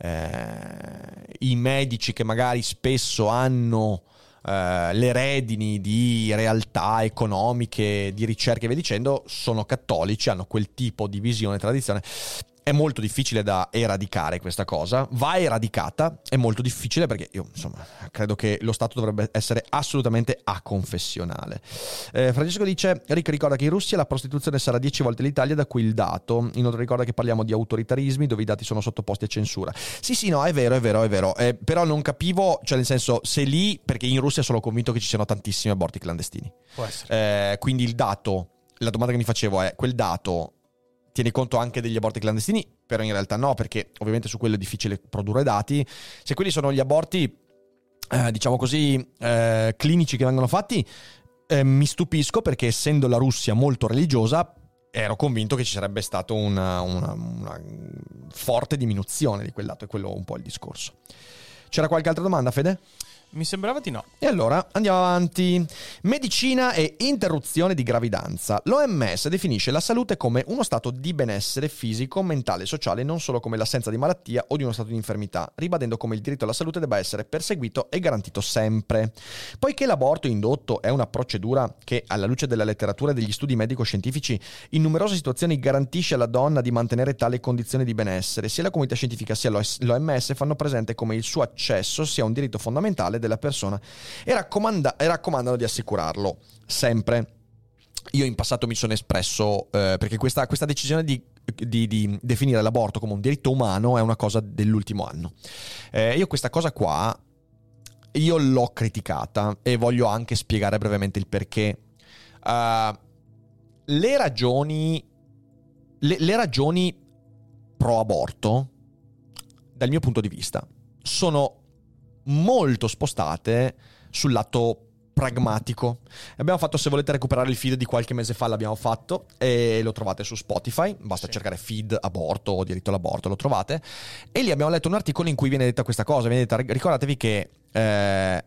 [SPEAKER 2] eh, i medici che magari spesso hanno eh, le redini di realtà economiche, di ricerche e via dicendo, sono cattolici, hanno quel tipo di visione e tradizione. È molto difficile da eradicare questa cosa, va eradicata, è molto difficile perché io insomma credo che lo Stato dovrebbe essere assolutamente aconfessionale. Eh, Francesco dice: Rick ricorda che in Russia la prostituzione sarà dieci volte l'Italia, da qui il dato. Inoltre ricorda che parliamo di autoritarismi dove i dati sono sottoposti a censura. Sì sì no, è vero, è vero, è vero, eh, però non capivo, cioè nel senso, se lì, perché in Russia sono convinto che ci siano tantissimi aborti clandestini.
[SPEAKER 3] Può essere.
[SPEAKER 2] Eh, quindi il dato, la domanda che mi facevo è: quel dato tieni conto anche degli aborti clandestini? Però in realtà no, perché ovviamente su quello è difficile produrre dati. Se quelli sono gli aborti, eh, diciamo così, eh, clinici che vengono fatti, eh, mi stupisco perché essendo la Russia molto religiosa, ero convinto che ci sarebbe stata una, una, una forte diminuzione di quel dato, e quello è un po' il discorso. C'era qualche altra domanda, Fede?
[SPEAKER 3] Mi sembrava di no.
[SPEAKER 2] E allora andiamo avanti. Medicina e interruzione di gravidanza. L'O M S definisce la salute come uno stato di benessere fisico, mentale e sociale, non solo come l'assenza di malattia o di uno stato di infermità, ribadendo come il diritto alla salute debba essere perseguito e garantito sempre. Poiché l'aborto indotto è una procedura che, alla luce della letteratura e degli studi medico-scientifici, in numerose situazioni garantisce alla donna di mantenere tale condizione di benessere, sia la comunità scientifica sia l'O M S fanno presente come il suo accesso sia un diritto fondamentale della persona e, raccomanda- e raccomandano di assicurarlo sempre. Io in passato mi sono espresso eh, perché questa, questa decisione di, di, di definire l'aborto come un diritto umano è una cosa dell'ultimo anno. Eh, io questa cosa qua io l'ho criticata e voglio anche spiegare brevemente il perché. Uh, le ragioni le, le ragioni pro aborto, dal mio punto di vista, sono molto spostate sul lato pragmatico. Abbiamo fatto, se volete recuperare il feed di qualche mese fa, l'abbiamo fatto e lo trovate su Spotify, basta sì. cercare feed aborto o diritto all'aborto, lo trovate, e lì abbiamo letto un articolo in cui viene detta questa cosa, viene detta: ricordatevi che eh,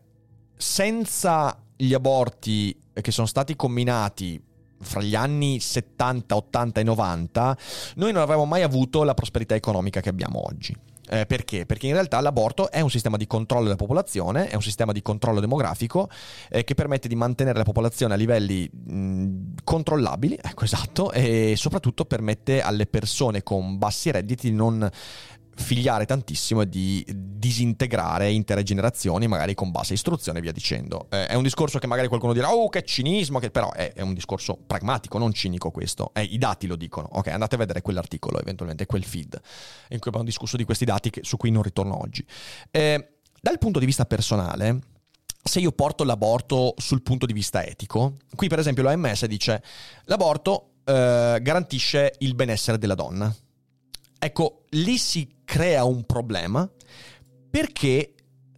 [SPEAKER 2] senza gli aborti che sono stati combinati fra gli anni settanta, ottanta e novanta, noi non avremmo mai avuto la prosperità economica che abbiamo oggi. Eh, perché? Perché in realtà l'aborto è un sistema di controllo della popolazione, è un sistema di controllo demografico eh, che permette di mantenere la popolazione a livelli mh, controllabili, ecco, esatto, e soprattutto permette alle persone con bassi redditi di non figliare tantissimo e di disintegrare intere generazioni magari con bassa istruzione e via dicendo. Eh, è un discorso che magari qualcuno dirà: oh, che cinismo, che però è, è un discorso pragmatico, non cinico questo. Eh, i dati lo dicono. Ok, andate a vedere quell'articolo, eventualmente quel feed in cui abbiamo discusso di questi dati che, su cui non ritorno oggi. Eh, dal punto di vista personale, se io porto l'aborto sul punto di vista etico, qui per esempio l'O M S dice: l'aborto eh, garantisce il benessere della donna. Ecco, lì si crea un problema perché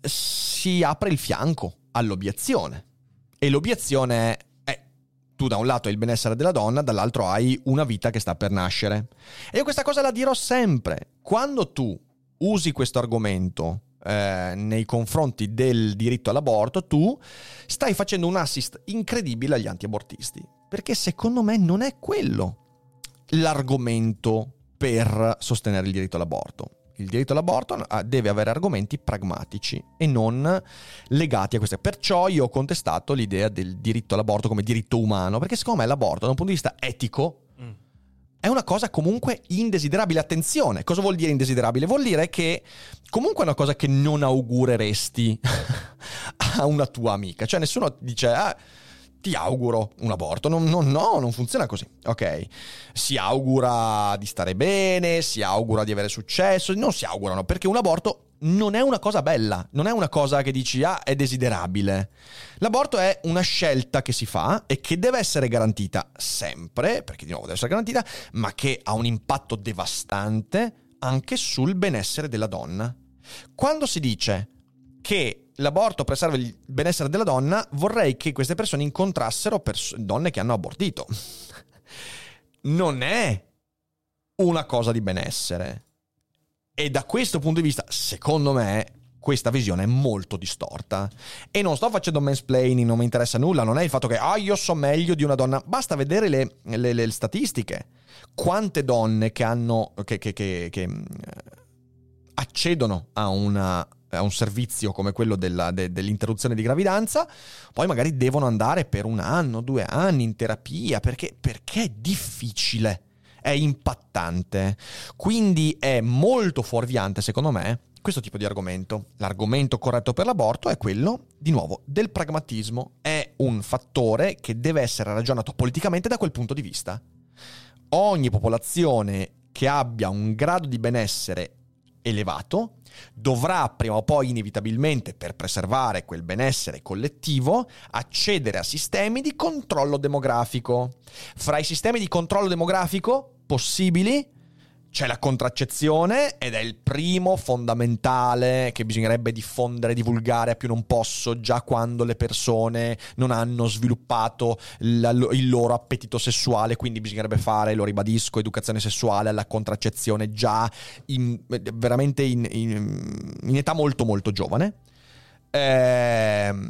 [SPEAKER 2] si apre il fianco all'obiezione. E l'obiezione è: eh, tu da un lato hai il benessere della donna, dall'altro hai una vita che sta per nascere. E io questa cosa la dirò sempre. Quando tu usi questo argomento eh, nei confronti del diritto all'aborto, tu stai facendo un assist incredibile agli antiabortisti. Perché secondo me non è quello l'argomento per sostenere il diritto all'aborto. Il diritto all'aborto deve avere argomenti pragmatici e non legati a queste. Perciò io ho contestato l'idea del diritto all'aborto come diritto umano, perché secondo me l'aborto da un punto di vista etico mm. è una cosa comunque indesiderabile. Attenzione, cosa vuol dire indesiderabile? Vuol dire che comunque è una cosa che non augureresti a una tua amica. Cioè nessuno dice ah, ti auguro un aborto. No, no, no, non funziona così. Ok, si augura di stare bene, si augura di avere successo, non si augurano, perché un aborto non è una cosa bella, non è una cosa che dici ah è desiderabile. L'aborto è una scelta che si fa e che deve essere garantita sempre, perché di nuovo deve essere garantita, ma che ha un impatto devastante anche sul benessere della donna. Quando si dice che l'aborto preserva il benessere della donna, vorrei che queste persone incontrassero pers- donne che hanno abortito. Non è una cosa di benessere. E da questo punto di vista, secondo me, questa visione è molto distorta. E non sto facendo mansplaining, non mi interessa nulla. Non è il fatto che ah, io so meglio di una donna. Basta vedere le, le, le statistiche. Quante donne che hanno che, che, che, che accedono a, una, a un servizio come quello della, de, dell'interruzione di gravidanza, poi magari devono andare per un anno, due anni in terapia, perché, perché è difficile. È impattante, quindi è molto fuorviante secondo me questo tipo di argomento. L'argomento corretto per l'aborto è quello, di nuovo, del pragmatismo. È un fattore che deve essere ragionato politicamente da quel punto di vista. Ogni popolazione che abbia un grado di benessere elevato dovrà prima o poi inevitabilmente, per preservare quel benessere collettivo, accedere a sistemi di controllo demografico. Fra i sistemi di controllo demografico possibili c'è la contraccezione, ed è il primo fondamentale che bisognerebbe diffondere, divulgare a più non posso, già quando le persone non hanno sviluppato la, il loro appetito sessuale. Quindi bisognerebbe fare, lo ribadisco, educazione sessuale alla contraccezione già in, veramente in, in, in età molto molto giovane. Ehm,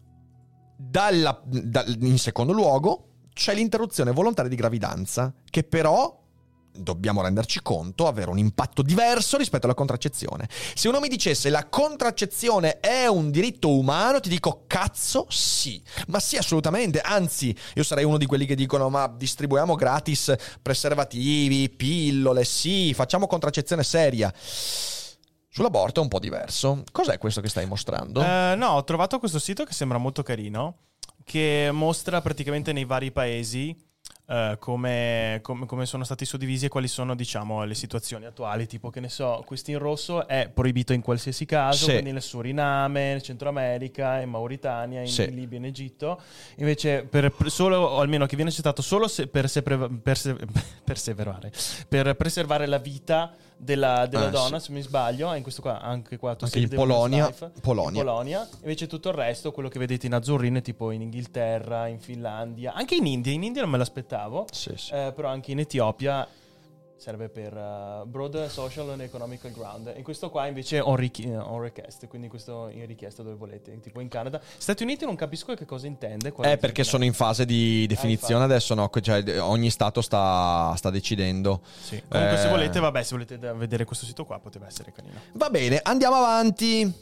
[SPEAKER 2] dalla, da, in secondo luogo c'è l'interruzione volontaria di gravidanza, che però dobbiamo renderci conto avere un impatto diverso rispetto alla contraccezione. Se uno mi dicesse la contraccezione è un diritto umano, ti dico cazzo sì, ma sì, assolutamente. Anzi, io sarei uno di quelli che dicono ma distribuiamo gratis preservativi, pillole, sì, facciamo contraccezione seria. Sull'aborto è un po' diverso. Cos'è questo che stai mostrando?
[SPEAKER 3] Uh, no, ho trovato questo sito che sembra molto carino, che mostra praticamente nei vari paesi uh, come, come, come sono stati suddivisi e quali sono, diciamo, le situazioni attuali. Tipo, che ne so, questo in rosso è proibito in qualsiasi caso,
[SPEAKER 2] sì.
[SPEAKER 3] Quindi nel Suriname, in Centro America, in Mauritania, in,
[SPEAKER 2] sì.
[SPEAKER 3] in Libia, in Egitto. Invece per, per solo, o almeno che viene accettato solo se, per se, per se, perseverare, per preservare la vita della, della
[SPEAKER 2] ah,
[SPEAKER 3] donna,
[SPEAKER 2] sì.
[SPEAKER 3] se mi sbaglio, anche questo qua, anche qua
[SPEAKER 2] anche in Polonia, Polonia.
[SPEAKER 3] in Polonia. Invece tutto il resto, quello che vedete in azzurrino, è tipo in Inghilterra, in Finlandia, anche in India. In India non me l'aspettavo,
[SPEAKER 2] sì, sì.
[SPEAKER 3] Eh, però anche in Etiopia serve per uh, broad social and economical ground. E questo qua invece on, richi- on request, quindi questo in richiesta dove volete, tipo in Canada. Stati Uniti non capisco che cosa intende.
[SPEAKER 2] Eh, perché sono in fase di definizione ah, adesso, no? Cioè, ogni stato sta, sta decidendo.
[SPEAKER 3] Sì. Comunque
[SPEAKER 2] eh...
[SPEAKER 3] se volete, vabbè, se volete vedere questo sito qua potrebbe essere carino.
[SPEAKER 2] Va bene, andiamo avanti.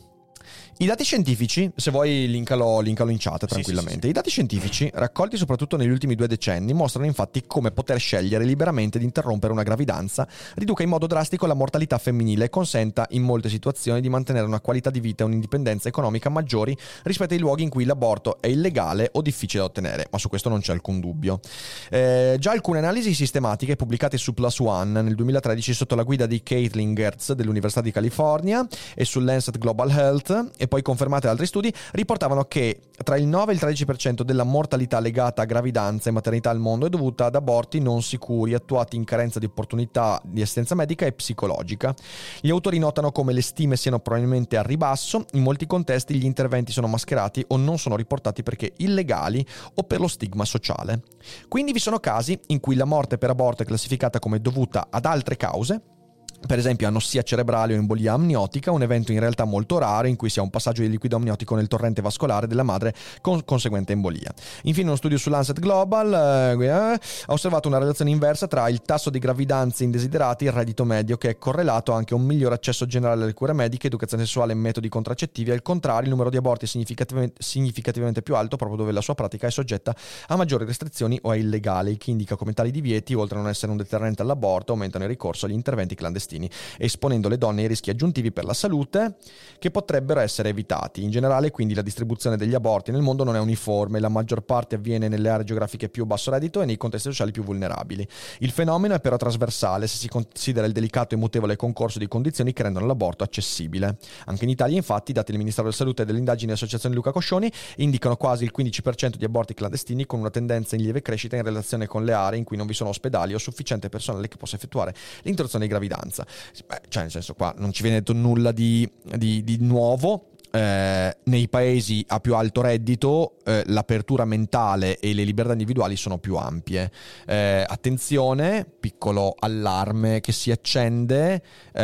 [SPEAKER 2] I dati scientifici, se vuoi linkalo, linkalo in chat tranquillamente. Sì, sì, sì. I dati scientifici, raccolti soprattutto negli ultimi due decenni, mostrano infatti come poter scegliere liberamente di interrompere una gravidanza riduca in modo drastico la mortalità femminile e consenta in molte situazioni di mantenere una qualità di vita e un'indipendenza economica maggiori rispetto ai luoghi in cui l'aborto è illegale o difficile da ottenere, ma su questo non c'è alcun dubbio. Eh, già alcune analisi sistematiche pubblicate su Plus One nel duemilatredici sotto la guida di Caitlin Gertz dell'Università di California e sul Lancet Global Health, e poi confermate da altri studi, riportavano che tra il nove e il tredici per cento della mortalità legata a gravidanza e maternità al mondo è dovuta ad aborti non sicuri attuati in carenza di opportunità di assistenza medica e psicologica. Gli autori notano come le stime siano probabilmente al ribasso, in molti contesti gli interventi sono mascherati o non sono riportati perché illegali o per lo stigma sociale. Quindi vi sono casi in cui la morte per aborto è classificata come dovuta ad altre cause, per esempio anossia cerebrale o embolia amniotica, un evento in realtà molto raro in cui si ha un passaggio di liquido amniotico nel torrente vascolare della madre con conseguente embolia. Infine uno studio su Lancet Global eh, ha osservato una relazione inversa tra il tasso di gravidanze indesiderate e il reddito medio, che è correlato anche a un migliore accesso generale alle cure mediche, educazione sessuale e metodi contraccettivi. Al contrario, il numero di aborti è significativamente, significativamente più alto proprio dove la sua pratica è soggetta a maggiori restrizioni o è illegale, il che indica come tali divieti, oltre a non essere un deterrente all'aborto, aumentano il ricorso agli interventi clandestini, esponendo le donne ai rischi aggiuntivi per la salute che potrebbero essere evitati. In generale, quindi, la distribuzione degli aborti nel mondo non è uniforme, la maggior parte avviene nelle aree geografiche più basso reddito e nei contesti sociali più vulnerabili. Il fenomeno è però trasversale se si considera il delicato e mutevole concorso di condizioni che rendono l'aborto accessibile. Anche in Italia, infatti, dati del Ministero della Salute e delle indagini dell'Associazione Luca Coscioni, indicano quasi il quindici per cento di aborti clandestini, con una tendenza in lieve crescita in relazione con le aree in cui non vi sono ospedali o sufficiente personale che possa effettuare l'interruzione di gravidanza. Beh, cioè, nel senso, qua non ci viene detto nulla di, di, di nuovo. Eh, nei paesi a più alto reddito eh, l'apertura mentale e le libertà individuali sono più ampie. Eh, attenzione, piccolo allarme che si accende,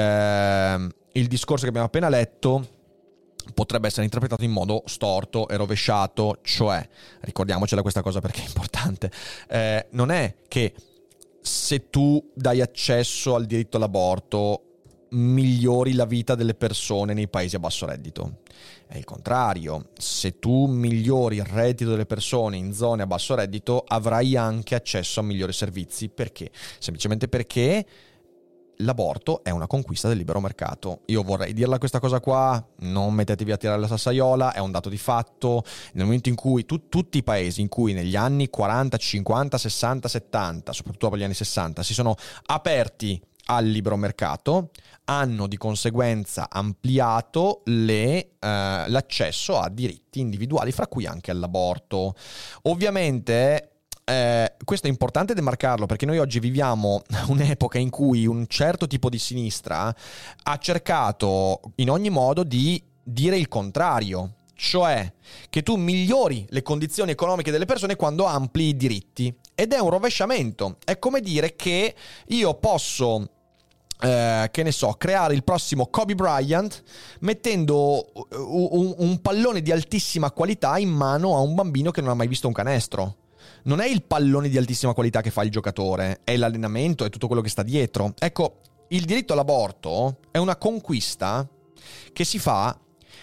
[SPEAKER 2] eh, il discorso che abbiamo appena letto potrebbe essere interpretato in modo storto e rovesciato, cioè, ricordiamocela questa cosa perché è importante, eh, non è che se tu dai accesso al diritto all'aborto migliori la vita delle persone nei paesi a basso reddito. È il contrario, se tu migliori il reddito delle persone in zone a basso reddito avrai anche accesso a migliori servizi. Perché? Semplicemente perché l'aborto è una conquista del libero mercato. Io vorrei dirla questa cosa qua, non mettetevi a tirare la sassaiola, è un dato di fatto. Nel momento in cui tu, tutti i paesi in cui negli anni quaranta, cinquanta, sessanta, settanta, soprattutto per gli anni sessanta, si sono aperti al libero mercato, hanno di conseguenza ampliato le, eh, l'accesso a diritti individuali, fra cui anche all'aborto. Ovviamente Eh, questo è importante demarcarlo, perché noi oggi viviamo un'epoca in cui un certo tipo di sinistra ha cercato in ogni modo di dire il contrario, cioè che tu migliori le condizioni economiche delle persone quando ampli i diritti, ed è un rovesciamento. È come dire che io posso Eh, che ne so, creare il prossimo Kobe Bryant mettendo un, un pallone di altissima qualità in mano a un bambino che non ha mai visto un canestro. Non è il pallone di altissima qualità che fa il giocatore, è l'allenamento, è tutto quello che sta dietro. Ecco, il diritto all'aborto è una conquista che si fa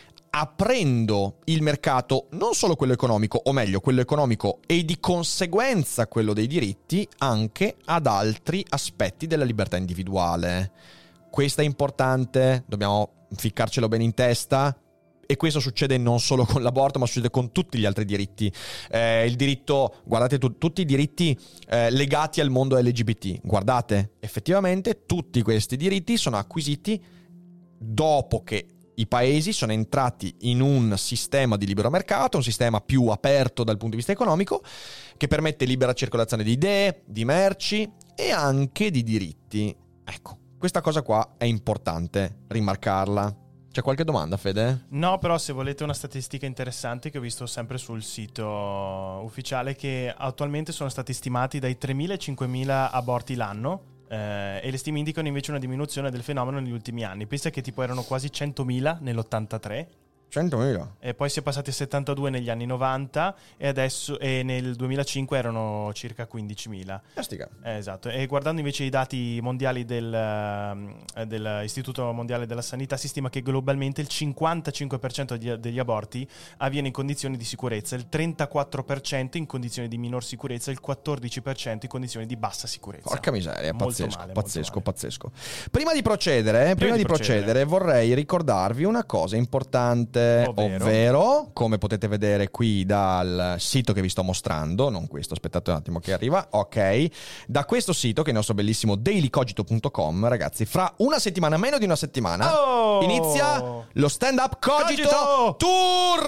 [SPEAKER 2] aprendo il mercato, non solo quello economico, o meglio quello economico e di conseguenza quello dei diritti, anche ad altri aspetti della libertà individuale. Questo è importante, dobbiamo ficcarcelo bene in testa. E questo succede non solo con l'aborto, ma succede con tutti gli altri diritti. Eh, il diritto, guardate, tu, tutti i diritti eh, legati al mondo L G B T. Guardate, effettivamente tutti questi diritti sono acquisiti dopo che i paesi sono entrati in un sistema di libero mercato, un sistema più aperto dal punto di vista economico, che permette libera circolazione di idee, di merci e anche di diritti. Ecco, questa cosa qua è importante rimarcarla. C'è qualche domanda, Fede?
[SPEAKER 3] No, però se volete una statistica interessante che ho visto sempre sul sito ufficiale, che attualmente sono stati stimati dai tremila ai cinquemila aborti l'anno, eh, e le stime indicano invece una diminuzione del fenomeno negli ultimi anni. Pensa che tipo erano quasi centomila nell'ottantatré.
[SPEAKER 2] centomila.
[SPEAKER 3] E poi si è passati a settantadue negli anni novanta e adesso e nel duemilacinque erano circa quindicimila.
[SPEAKER 2] Castica.
[SPEAKER 3] Eh, esatto. E guardando invece i dati mondiali del, eh, dell'Istituto Mondiale della Sanità, si stima che globalmente il cinquantacinque per cento degli, degli aborti avviene in condizioni di sicurezza, il trentaquattro per cento in condizioni di minor sicurezza e il quattordici per cento in condizioni di bassa sicurezza.
[SPEAKER 2] Porca miseria,
[SPEAKER 3] Molto
[SPEAKER 2] pazzesco,
[SPEAKER 3] male,
[SPEAKER 2] pazzesco,
[SPEAKER 3] molto
[SPEAKER 2] pazzesco. Prima di procedere, prima,
[SPEAKER 3] Prima
[SPEAKER 2] di
[SPEAKER 3] di
[SPEAKER 2] procedere,
[SPEAKER 3] procedere
[SPEAKER 2] vorrei ricordarvi una cosa importante.
[SPEAKER 3] Ovvero?
[SPEAKER 2] Ovvero, come potete vedere qui dal sito che vi sto mostrando, non questo, aspettate un attimo che arriva, ok, da questo sito che è il nostro bellissimo daily cogito punto com, ragazzi, fra una settimana, meno di una settimana,
[SPEAKER 3] Oh!
[SPEAKER 2] inizia lo Stand Up Cogito,
[SPEAKER 3] Cogito!
[SPEAKER 2] Tour!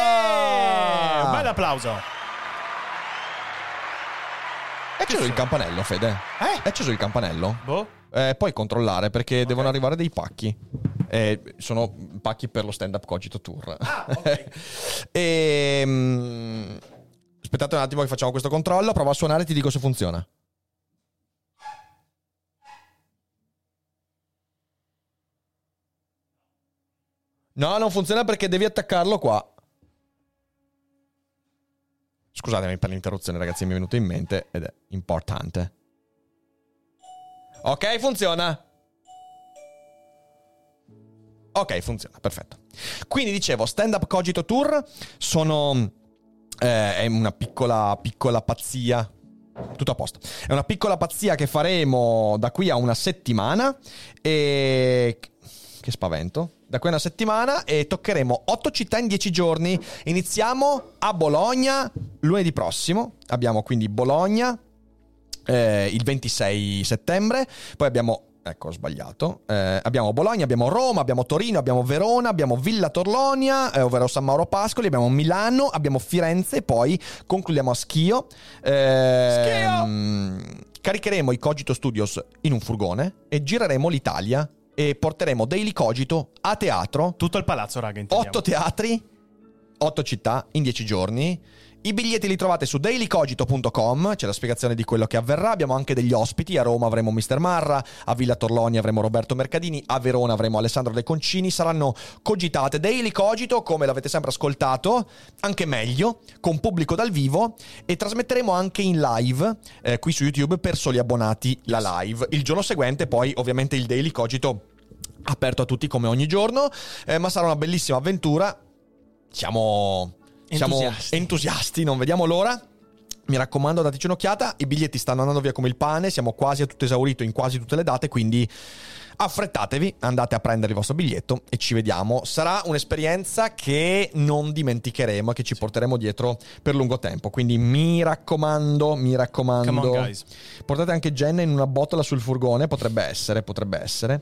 [SPEAKER 3] Olè! Un bel applauso.
[SPEAKER 2] È acceso il campanello, Fede?
[SPEAKER 3] Eh?
[SPEAKER 2] È acceso il campanello?
[SPEAKER 3] Boh.
[SPEAKER 2] Eh, puoi controllare perché
[SPEAKER 3] Okay.
[SPEAKER 2] devono arrivare dei pacchi. Eh, sono pacchi per lo Stand Up Cogito Tour.
[SPEAKER 3] Ah, ok.
[SPEAKER 2] e, mm, aspettate un attimo che facciamo questo controllo. Prova a suonare e ti dico se funziona. No, non funziona perché devi attaccarlo qua. Scusatemi per l'interruzione, ragazzi, mi è venuto in mente ed è importante. Ok, funziona. Ok, funziona, perfetto. Quindi dicevo, Stand Up Cogito Tour sono eh, è una piccola piccola pazzia. Tutto a posto. È una piccola pazzia che faremo da qui a una settimana e che spavento. Da qui a una settimana e toccheremo otto città in dieci giorni. Iniziamo a Bologna lunedì prossimo. Abbiamo quindi Bologna eh, il ventisei settembre. Poi abbiamo, ecco ho sbagliato, eh, abbiamo Bologna, abbiamo Roma, abbiamo Torino, abbiamo Verona, abbiamo Villa Torlonia, eh, ovvero San Mauro Pascoli, abbiamo Milano, abbiamo Firenze e poi concludiamo a Schio. Eh,
[SPEAKER 3] Schio!
[SPEAKER 2] Caricheremo i Cogito Studios in un furgone e gireremo l'Italia. E porteremo Daily Cogito a teatro.
[SPEAKER 3] Tutto il palazzo, raga, intendiamo.
[SPEAKER 2] Otto teatri, otto città in dieci giorni. I biglietti li trovate su daily cogito punto com, c'è la spiegazione di quello che avverrà. Abbiamo anche degli ospiti. A Roma avremo mister Marra, a Villa Torlonia avremo Roberto Mercadini, a Verona avremo Alessandro De Concini. Saranno cogitate Daily Cogito come l'avete sempre ascoltato, anche meglio, con pubblico dal vivo, e trasmetteremo anche in live eh, qui su YouTube per soli abbonati la live. Il giorno seguente poi ovviamente il Daily Cogito aperto a tutti come ogni giorno, eh, ma sarà una bellissima avventura. Siamo Siamo
[SPEAKER 3] Entusiasti.
[SPEAKER 2] entusiasti, non vediamo l'ora. Mi raccomando, dateci un'occhiata. I biglietti stanno andando via come il pane. Siamo quasi a tutto esaurito in quasi tutte le date, quindi affrettatevi, andate a prendere il vostro biglietto e ci vediamo. Sarà un'esperienza che non dimenticheremo e che ci porteremo dietro per lungo tempo. Quindi mi raccomando, mi raccomando.
[SPEAKER 3] Come on, guys.
[SPEAKER 2] Portate anche Jenna in una botola sul furgone, potrebbe essere, potrebbe essere.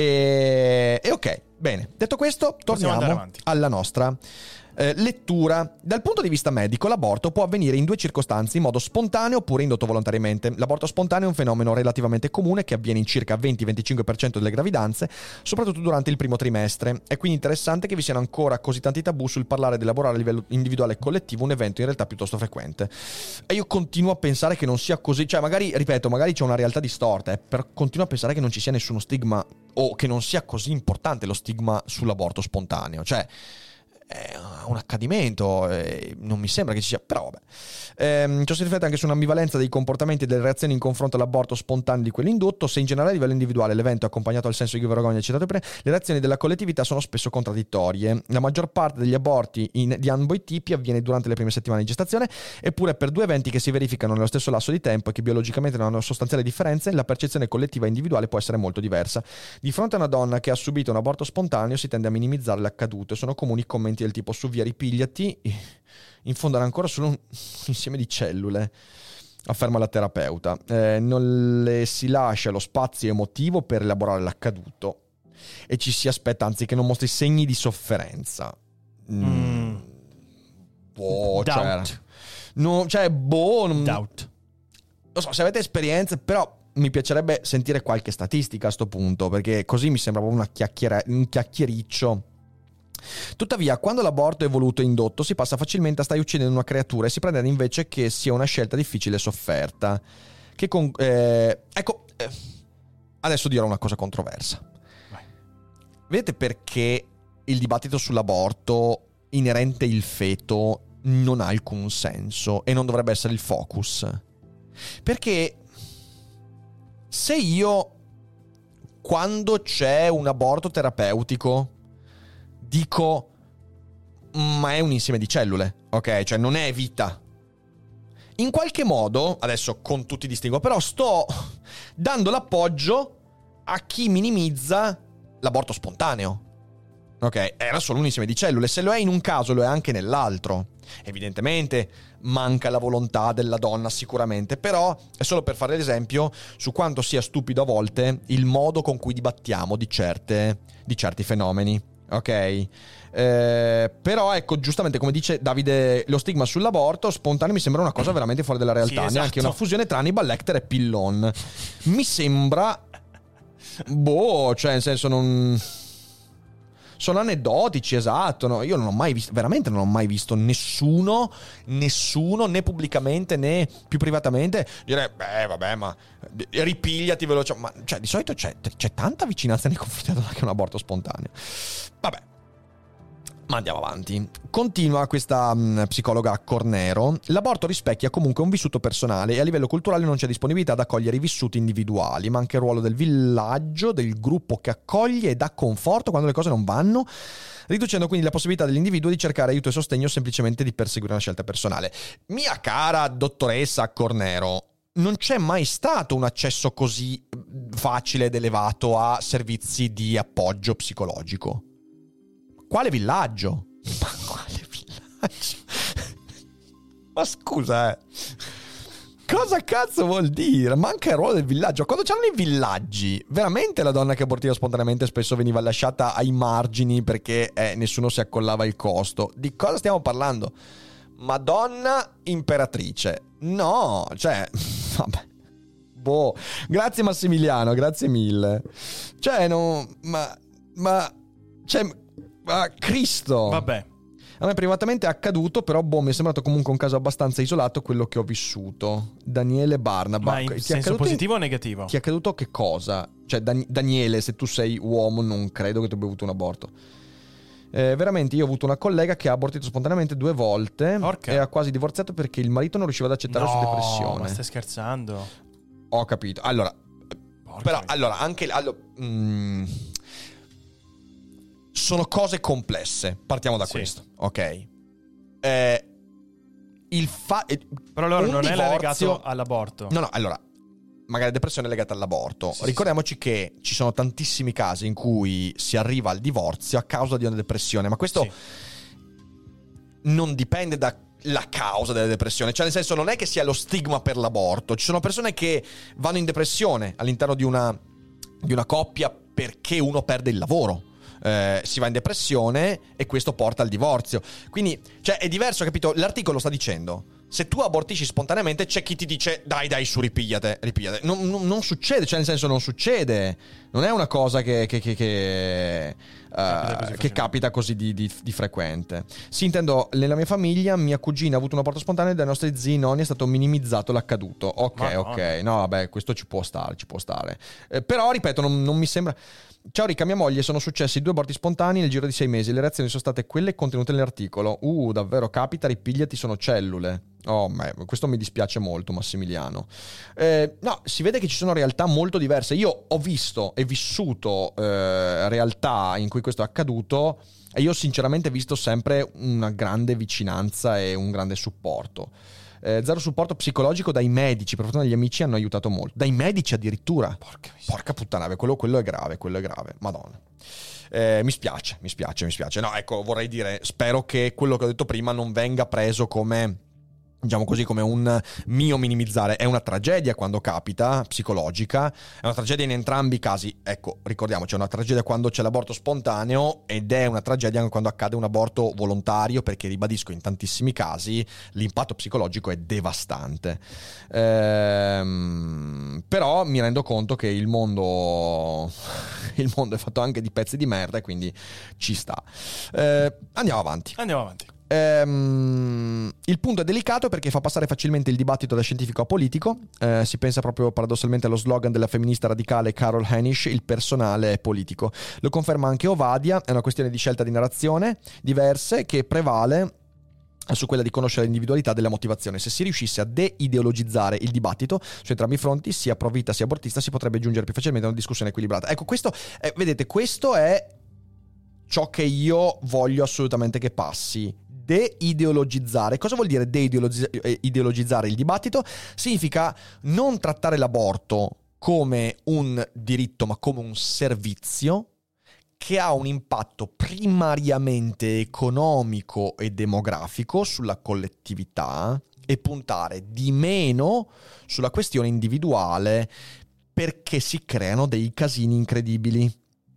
[SPEAKER 2] E, e ok, bene. Detto questo,
[SPEAKER 3] Possiamo andare
[SPEAKER 2] torniamo
[SPEAKER 3] avanti.
[SPEAKER 2] alla nostra Eh, lettura. Dal punto di vista medico, l'aborto può avvenire in due circostanze, in modo spontaneo oppure indotto volontariamente. L'aborto spontaneo è un fenomeno relativamente comune che avviene in circa venti venticinque per cento delle gravidanze, soprattutto durante il primo trimestre. È quindi interessante che vi siano ancora così tanti tabù sul parlare di elaborare a livello individuale e collettivo, un evento in realtà piuttosto frequente. E io continuo a pensare che non sia così, cioè magari, ripeto, magari c'è una realtà distorta, eh, però continuo a pensare che non ci sia nessuno stigma o che non sia così importante lo stigma sull'aborto spontaneo, cioè è un accadimento, eh, non mi sembra che ci sia, però vabbè. Ehm, ciò si riflette anche su un'ambivalenza dei comportamenti e delle reazioni in confronto all'aborto spontaneo di quello indotto. Se in generale a livello individuale l'evento è accompagnato al senso di vergogna citato prima, le reazioni della collettività sono spesso contraddittorie. La maggior parte degli aborti in, di ambo i tipi avviene durante le prime settimane di gestazione, eppure per due eventi che si verificano nello stesso lasso di tempo e che biologicamente non hanno sostanziali differenze, la percezione collettiva e individuale può essere molto diversa. Di fronte a una donna che ha subito un aborto spontaneo si tende a minimizzare l'accaduto e sono comuni commenti del tipo su via ripigliati, in fondo era ancora solo un insieme di cellule, afferma la terapeuta. Eh, non le si lascia lo spazio emotivo per elaborare l'accaduto e ci si aspetta anzi che non mostri segni di sofferenza. Mm.
[SPEAKER 3] Mm.
[SPEAKER 2] Boh,
[SPEAKER 3] Doubt.
[SPEAKER 2] cioè, no, cioè boh, non,
[SPEAKER 3] Doubt.
[SPEAKER 2] non so se avete esperienze, però mi piacerebbe sentire qualche statistica a sto punto, perché così mi sembra proprio una chiacchiera, un chiacchiericcio. Tuttavia, quando l'aborto è voluto e indotto, si passa facilmente a stai uccidendo una creatura e si prende invece che sia una scelta difficile e sofferta. Che con, eh, ecco, eh, adesso dirò una cosa controversa.
[SPEAKER 3] Vai.
[SPEAKER 2] Vedete perché il dibattito sull'aborto inerente il feto non ha alcun senso e non dovrebbe essere il focus? Perché se io, quando c'è un aborto terapeutico, dico ma è un insieme di cellule, ok? Cioè non è vita, in qualche modo, adesso con tutti i distinguo, però sto dando l'appoggio a chi minimizza l'aborto spontaneo. Ok, era solo un insieme di cellule, se lo è in un caso lo è anche nell'altro. Evidentemente manca la volontà della donna sicuramente, però è solo per fare l'esempio su quanto sia stupido a volte il modo con cui dibattiamo di certe di certi fenomeni. Ok, eh, però ecco, giustamente come dice Davide, lo stigma sull'aborto spontaneo mi sembra una cosa veramente fuori dalla realtà. Sì, esatto. Neanche una fusione tra Hannibal Lecter e Pillon mi sembra, boh, cioè nel senso non... sono aneddotici, esatto, no? Io non ho mai visto, veramente non ho mai visto nessuno, nessuno, né pubblicamente né più privatamente dire, beh vabbè ma ripigliati veloce, ma cioè di solito c'è, c'è tanta vicinanza nei confronti della donna che un aborto spontaneo. Vabbè, Ma andiamo avanti. Continua questa mh, psicologa Cornero. L'aborto rispecchia comunque un vissuto personale e a livello culturale non c'è disponibilità ad accogliere i vissuti individuali, ma anche il ruolo del villaggio, del gruppo che accoglie e dà conforto quando le cose non vanno, riducendo quindi la possibilità dell'individuo di cercare aiuto e sostegno o semplicemente di perseguire una scelta personale. Mia cara dottoressa Cornero, non c'è mai stato un accesso così facile ed elevato a servizi di appoggio psicologico. Quale villaggio? Ma quale villaggio? Ma scusa, eh. Cosa cazzo vuol dire? Manca il ruolo del villaggio. Quando c'erano i villaggi, veramente la donna che abortiva spontaneamente spesso veniva lasciata ai margini perché eh, nessuno si accollava il costo. Di cosa stiamo parlando? Madonna imperatrice. No, cioè, vabbè. Boh. Grazie Massimiliano, grazie mille. Cioè, no, ma... ma... cioè... Ah, Cristo.
[SPEAKER 3] Vabbè.
[SPEAKER 2] A me privatamente è accaduto, però boh, mi è sembrato comunque un caso abbastanza isolato quello che ho vissuto. Daniele Barnaba.
[SPEAKER 3] Ma in
[SPEAKER 2] Ti è
[SPEAKER 3] senso
[SPEAKER 2] accaduto
[SPEAKER 3] positivo
[SPEAKER 2] in...
[SPEAKER 3] o negativo?
[SPEAKER 2] Ti è accaduto che cosa? Cioè, Dan- Daniele, se tu sei uomo, non credo che tu abbia avuto un aborto. Eh, veramente, io ho avuto una collega che ha abortito spontaneamente due volte.
[SPEAKER 3] Porca.
[SPEAKER 2] E ha quasi divorziato perché il marito non riusciva ad accettare
[SPEAKER 3] no,
[SPEAKER 2] la sua depressione.
[SPEAKER 3] Ma stai scherzando?
[SPEAKER 2] Ho capito. Allora,
[SPEAKER 3] Porca.
[SPEAKER 2] però, allora, anche... Allora, mm, sono cose complesse. Partiamo da
[SPEAKER 3] Sì.
[SPEAKER 2] questo, ok? Eh, il fa...
[SPEAKER 3] Però allora
[SPEAKER 2] un
[SPEAKER 3] non
[SPEAKER 2] divorzio...
[SPEAKER 3] è legato all'aborto.
[SPEAKER 2] No, no, allora, magari la depressione è legata all'aborto.
[SPEAKER 3] Sì,
[SPEAKER 2] Ricordiamoci sì. che ci sono tantissimi casi in cui si arriva al divorzio a causa di una depressione, ma questo
[SPEAKER 3] Sì.
[SPEAKER 2] non dipende dalla causa della depressione. Cioè, nel senso, non è che sia lo stigma per l'aborto. Ci sono persone che vanno in depressione all'interno di una, di una coppia perché uno perde il lavoro. Eh, si va in depressione e questo porta al divorzio. Quindi, cioè, è diverso, capito? L'articolo sta dicendo: se tu abortisci spontaneamente, c'è chi ti dice dai dai su, ripigliate, ripigliate. Non, non, non succede, cioè nel senso non succede. Non è una cosa che che, che, che, uh, che capita così di, di, di frequente. Sì, intendo, nella mia famiglia mia cugina ha avuto un aborto spontaneo e dai nostri zii nonni è stato minimizzato l'accaduto. Ok,
[SPEAKER 3] Madonna.
[SPEAKER 2] ok, no vabbè, questo ci può stare, ci può stare. Eh, però ripeto, non, non mi sembra... Ciao Rica, mia moglie, sono successi due aborti spontanei nel giro di sei mesi. Le reazioni sono state quelle contenute nell'articolo. Uh, davvero, capita, ripigliati, sono cellule. Oh, ma questo mi dispiace molto, Massimiliano. Eh, no, si vede che ci sono realtà molto diverse. Io ho visto e vissuto eh, realtà in cui questo è accaduto e io sinceramente ho visto sempre una grande vicinanza e un grande supporto. Eh, zero supporto psicologico dai medici, per fortuna gli amici hanno aiutato molto. Dai medici addirittura. Porca, Porca puttana, quello, quello è grave, quello è grave. Madonna. Eh, mi spiace, mi spiace, mi spiace. No, ecco, vorrei dire, spero che quello che ho detto prima non venga preso come... diciamo così, come un mio minimizzare. È una tragedia quando capita, psicologica, è una tragedia in entrambi i casi. Ecco, ricordiamoci, è una tragedia quando c'è l'aborto spontaneo ed è una tragedia anche quando accade un aborto volontario, perché, ribadisco, in tantissimi casi l'impatto psicologico è devastante. Ehm, però mi rendo conto che il mondo il mondo è fatto anche di pezzi di merda e quindi ci sta. Ehm, andiamo avanti.
[SPEAKER 3] Andiamo avanti.
[SPEAKER 2] Ehm, il punto è delicato perché fa passare facilmente il dibattito da scientifico a politico. Eh, si pensa proprio paradossalmente allo slogan della femminista radicale Carol Hanisch: il personale è politico. Lo conferma anche Ovadia. È una questione di scelta di narrazione diverse che prevale su quella di conoscere l'individualità della motivazione. Se si riuscisse a deideologizzare il dibattito su entrambi i fronti, sia pro vita sia abortista, si potrebbe giungere più facilmente a una discussione equilibrata. Ecco, questo eh, vedete, questo è ciò che io voglio assolutamente che passi. Deideologizzare. Cosa vuol dire deideologizzare il dibattito? Significa non trattare l'aborto come un diritto, ma come un servizio che ha un impatto primariamente economico e demografico sulla collettività e puntare di meno sulla questione individuale, perché si creano dei casini incredibili.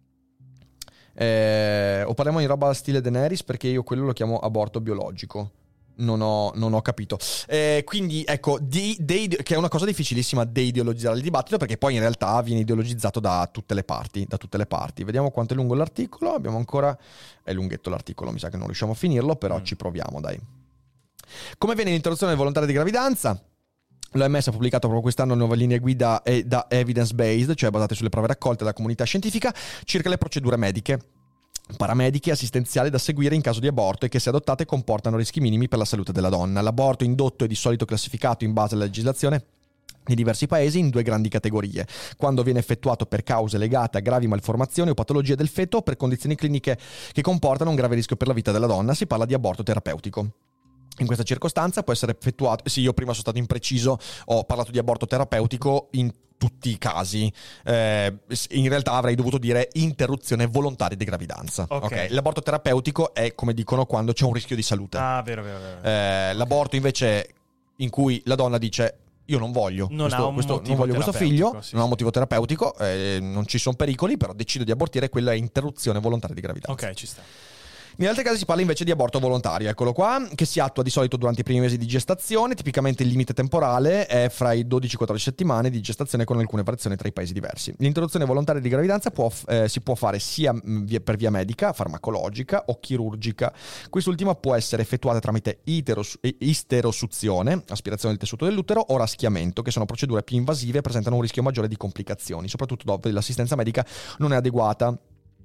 [SPEAKER 2] Eh, o parliamo di roba stile Daenerys, perché io quello lo chiamo aborto biologico. Non ho, non ho capito. Eh, quindi ecco, di, de, che è una cosa difficilissima deideologizzare il dibattito, perché poi in realtà viene ideologizzato da tutte le parti. Da tutte le parti. Vediamo quanto è lungo l'articolo. Abbiamo ancora. È lunghetto l'articolo, mi sa che non riusciamo a finirlo, però mm. ci proviamo, dai. Come viene l'interruzione volontaria di gravidanza? L'O M S ha pubblicato proprio quest'anno nuove linee guida da evidence-based, cioè basate sulle prove raccolte dalla comunità scientifica, circa le procedure mediche. paramediche e assistenziali da seguire in caso di aborto e che, se adottate, comportano rischi minimi per la salute della donna. L'aborto indotto è di solito classificato in base alla legislazione di diversi paesi in due grandi categorie: quando viene effettuato per cause legate a gravi malformazioni o patologie del feto o per condizioni cliniche che comportano un grave rischio per la vita della donna, si parla di aborto terapeutico. In questa circostanza può essere effettuato... Sì, io prima sono stato impreciso, ho parlato di aborto terapeutico in tutti i casi. Eh, in realtà avrei dovuto dire interruzione volontaria di gravidanza.
[SPEAKER 3] Ok.
[SPEAKER 2] Okay? L'aborto terapeutico è, come dicono, quando c'è un rischio di salute.
[SPEAKER 3] Ah, vero, vero, vero.
[SPEAKER 2] Eh, l'aborto invece in cui la donna dice: io non voglio
[SPEAKER 3] Non
[SPEAKER 2] questo,
[SPEAKER 3] ha un
[SPEAKER 2] questo,
[SPEAKER 3] motivo
[SPEAKER 2] non voglio questo
[SPEAKER 3] terapeutico,
[SPEAKER 2] figlio,
[SPEAKER 3] sì,
[SPEAKER 2] non ha un
[SPEAKER 3] sì.
[SPEAKER 2] motivo terapeutico, eh, non ci sono pericoli, però decido di abortire, quella è interruzione volontaria di gravidanza.
[SPEAKER 3] Ok, ci sta.
[SPEAKER 2] In altri casi si parla invece di aborto volontario, eccolo qua, che si attua di solito durante i primi mesi di gestazione. Tipicamente il limite temporale è fra i dodici e quattordici settimane di gestazione, con alcune variazioni tra i paesi diversi. L'interruzione volontaria di gravidanza può, eh, si può fare sia mh, via, per via medica, farmacologica o chirurgica. Quest'ultima può essere effettuata tramite iteros- isterosuzione, aspirazione del tessuto dell'utero, o raschiamento, che sono procedure più invasive e presentano un rischio maggiore di complicazioni, soprattutto dove l'assistenza medica non è adeguata.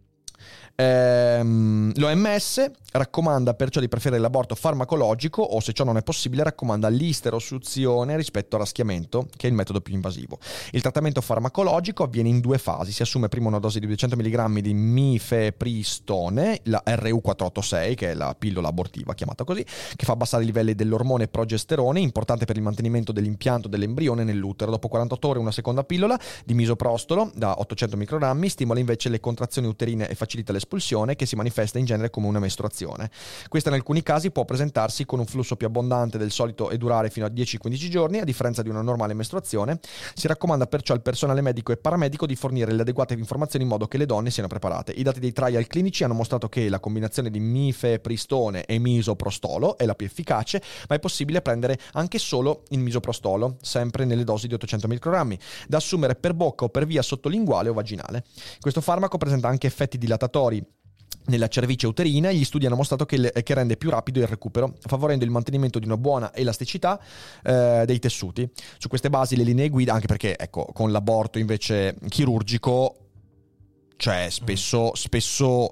[SPEAKER 2] Ehm, L'O M S raccomanda perciò di preferire l'aborto farmacologico o, se ciò non è possibile, raccomanda l'isterosuzione rispetto al raschiamento, che è il metodo più invasivo. Il trattamento farmacologico avviene in due fasi: si assume prima una dose di duecento milligrammi di mifepristone, la R U quattrocentottantasei, che è la pillola abortiva chiamata così, che fa abbassare i livelli dell'ormone progesterone, importante per il mantenimento dell'impianto dell'embrione nell'utero. Dopo quarantotto ore una seconda pillola di misoprostolo da ottocento microgrammi stimola invece le contrazioni uterine e facilita l'espulsione, che si manifesta in genere come una mestruazione. Questa in alcuni casi può presentarsi con un flusso più abbondante del solito e durare fino a dieci quindici giorni, a differenza di una normale mestruazione. Si raccomanda perciò al personale medico e paramedico di fornire le adeguate informazioni in modo che le donne siano preparate. I dati dei trial clinici hanno mostrato che la combinazione di mifepristone e misoprostolo è la più efficace, ma è possibile prendere anche solo il misoprostolo, sempre nelle dosi di ottocento microgrammi, da assumere per bocca o per via sottolinguale o vaginale. Questo farmaco presenta anche effetti dilatatori nella cervice uterina, e gli studi hanno mostrato che, le, che rende più rapido il recupero, favorendo il mantenimento di una buona elasticità eh, dei tessuti. Su queste basi le linee guida, anche perché, ecco, con l'aborto invece chirurgico, cioè spesso, spesso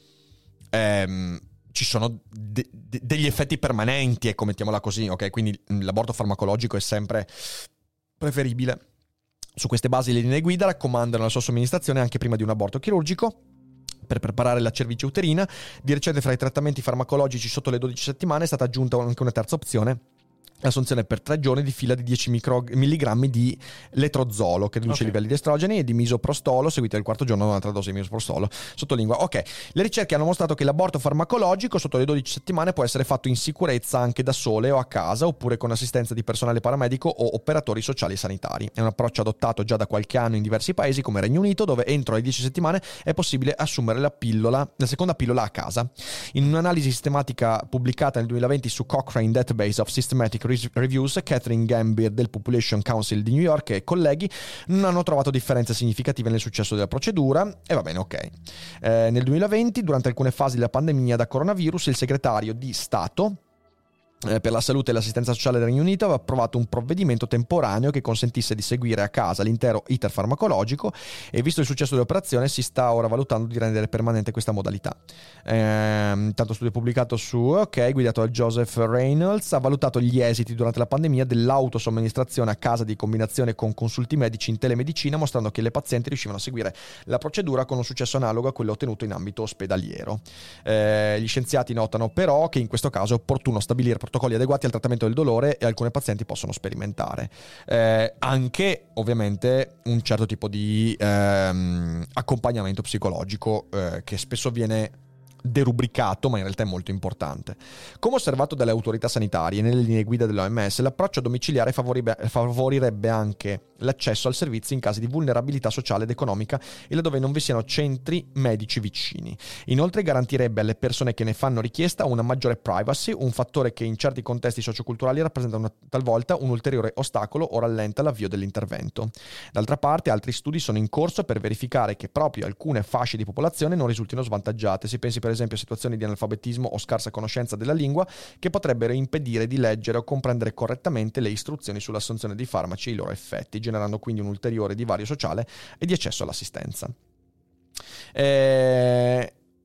[SPEAKER 2] ehm, ci sono de- de- degli effetti permanenti, ecco, mettiamola così, ok? Quindi l'aborto farmacologico è sempre preferibile. Su queste basi le linee guida raccomandano la sua somministrazione anche prima di un aborto chirurgico, per preparare la cervice uterina. Di recente, fra i trattamenti farmacologici sotto le dodici settimane, è stata aggiunta anche una terza opzione: l'assunzione per tre giorni di fila di dieci milligrammi di letrozolo, che riduce
[SPEAKER 3] Okay.
[SPEAKER 2] i livelli di estrogeni, e di misoprostolo, seguita il quarto giorno da un'altra dose di misoprostolo sottolingue. Ok, le ricerche hanno mostrato che l'aborto farmacologico sotto le dodici settimane può essere fatto in sicurezza anche da sole o a casa, oppure con assistenza di personale paramedico o operatori sociali e sanitari. È un approccio adottato già da qualche anno in diversi paesi come Regno Unito, dove entro le dieci settimane è possibile assumere la pillola, la seconda pillola a casa. In un'analisi sistematica pubblicata nel duemilaventi su Cochrane Database of Systematic Reviews, Catherine Gambier del Population Council di New York e colleghi non hanno trovato differenze significative nel successo della procedura, e va bene, ok. Eh, nel duemilaventi, durante alcune fasi della pandemia da coronavirus, il segretario di Stato per la salute e l'assistenza sociale del Regno Unito aveva approvato un provvedimento temporaneo che consentisse di seguire a casa l'intero iter farmacologico, e visto il successo dell'operazione si sta ora valutando di rendere permanente questa modalità. Ehm, tanto studio pubblicato su OK, guidato da Joseph Reynolds, ha valutato gli esiti durante la pandemia dell'autosomministrazione a casa di combinazione con consulti medici in telemedicina, mostrando che le pazienti riuscivano a seguire la procedura con un successo analogo a quello ottenuto in ambito ospedaliero. Eh, gli scienziati notano però che in questo caso è opportuno stabilire protocolli adeguati al trattamento del dolore, e alcune pazienti possono sperimentare eh, anche ovviamente un certo tipo di ehm, accompagnamento psicologico eh, che spesso viene derubricato, ma in realtà è molto importante. Come osservato dalle autorità sanitarie nelle linee guida dell'O M S, l'approccio domiciliare favorirebbe, favorirebbe anche l'accesso al servizio in casi di vulnerabilità sociale ed economica e laddove non vi siano centri medici vicini. Inoltre garantirebbe alle persone che ne fanno richiesta una maggiore privacy, un fattore che in certi contesti socioculturali rappresenta una, talvolta un ulteriore ostacolo o rallenta l'avvio dell'intervento. D'altra parte, altri studi sono in corso per verificare che proprio alcune fasce di popolazione non risultino svantaggiate. Si pensi per esempio a situazioni di analfabetismo o scarsa conoscenza della lingua che potrebbero impedire di leggere o comprendere correttamente le istruzioni sull'assunzione di farmaci e i loro effetti, generando quindi un ulteriore divario sociale e di accesso all'assistenza. Eh...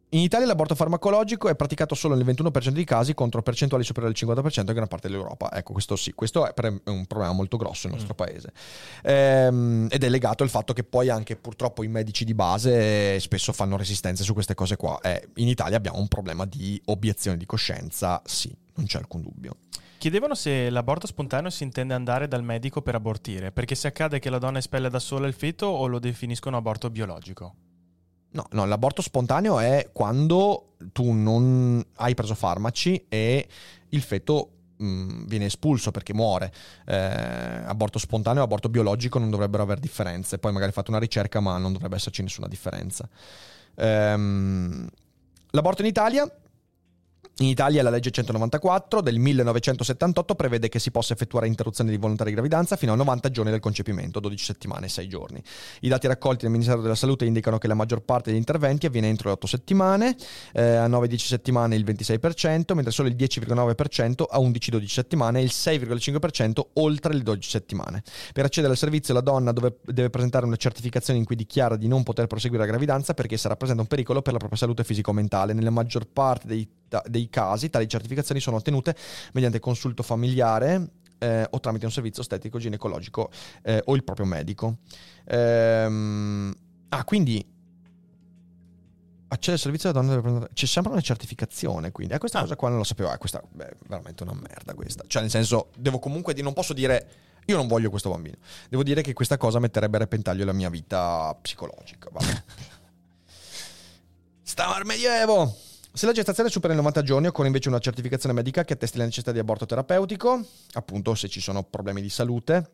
[SPEAKER 2] In Italia l'aborto farmacologico è praticato solo nel ventuno per cento dei casi, contro percentuali superiori al cinquanta per cento in gran parte dell'Europa. Ecco, questo sì, questo è un problema molto grosso nel nostro mm. paese. Ehm, ed è legato al fatto che poi anche purtroppo i medici di base spesso fanno resistenze su queste cose qua. Eh, in Italia abbiamo un problema di obiezione di coscienza, sì, non c'è alcun dubbio.
[SPEAKER 3] Chiedevano se l'aborto spontaneo si intende andare dal medico per abortire, perché se accade che la donna espelle da sola il feto o lo definiscono aborto biologico?
[SPEAKER 2] No, no, l'aborto spontaneo è quando tu non hai preso farmaci e il feto mh, viene espulso perché muore. Eh, aborto spontaneo e aborto biologico non dovrebbero avere differenze. Poi magari fate una ricerca, ma non dovrebbe esserci nessuna differenza. Ehm, l'aborto in Italia... In Italia la legge centonovantaquattro del millenovecentosettantotto prevede che si possa effettuare interruzione di volontaria di gravidanza fino a novanta giorni del concepimento, dodici settimane e sei giorni. I dati raccolti dal Ministero della Salute indicano che la maggior parte degli interventi avviene entro le otto settimane, eh, a nove dieci settimane il ventisei per cento, mentre solo il dieci virgola nove per cento a undici dodici settimane e il sei virgola cinque per cento oltre le dodici settimane. Per accedere al servizio la donna dove, deve presentare una certificazione in cui dichiara di non poter proseguire la gravidanza perché essa rappresenta un pericolo per la propria salute fisico-mentale. Nella maggior parte dei dei casi tali certificazioni sono ottenute mediante consulto familiare eh, o tramite un servizio ostetico, ginecologico eh, o il proprio medico. Ehm, ah, quindi accede al servizio della donna, deve c'è sempre una certificazione, quindi eh, questa ah. cosa qua non lo sapevo, eh, questa beh, è veramente una merda questa. Cioè nel senso, devo comunque dire, non posso dire io non voglio questo bambino, devo dire che questa cosa metterebbe a repentaglio la mia vita psicologica. Vabbè. Stavo al medioevo. Se la gestazione supera i novanta giorni occorre invece una certificazione medica che attesti la necessità di aborto terapeutico, appunto se ci sono problemi di salute.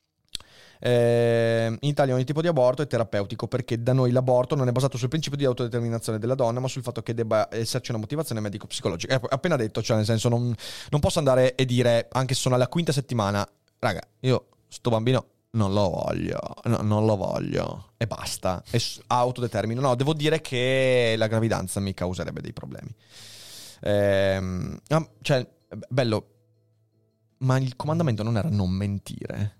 [SPEAKER 2] Eh, in Italia ogni tipo di aborto è terapeutico perché da noi l'aborto non è basato sul principio di autodeterminazione della donna, ma sul fatto che debba esserci una motivazione medico-psicologica. Ho appena detto, cioè nel senso non, non posso andare e dire, anche se sono alla quinta settimana, raga, io sto bambino non lo voglio, no, non lo voglio e basta, e autodetermino. No, devo dire che la gravidanza mi causerebbe dei problemi. Ehm, cioè, bello, ma il comandamento non era non mentire.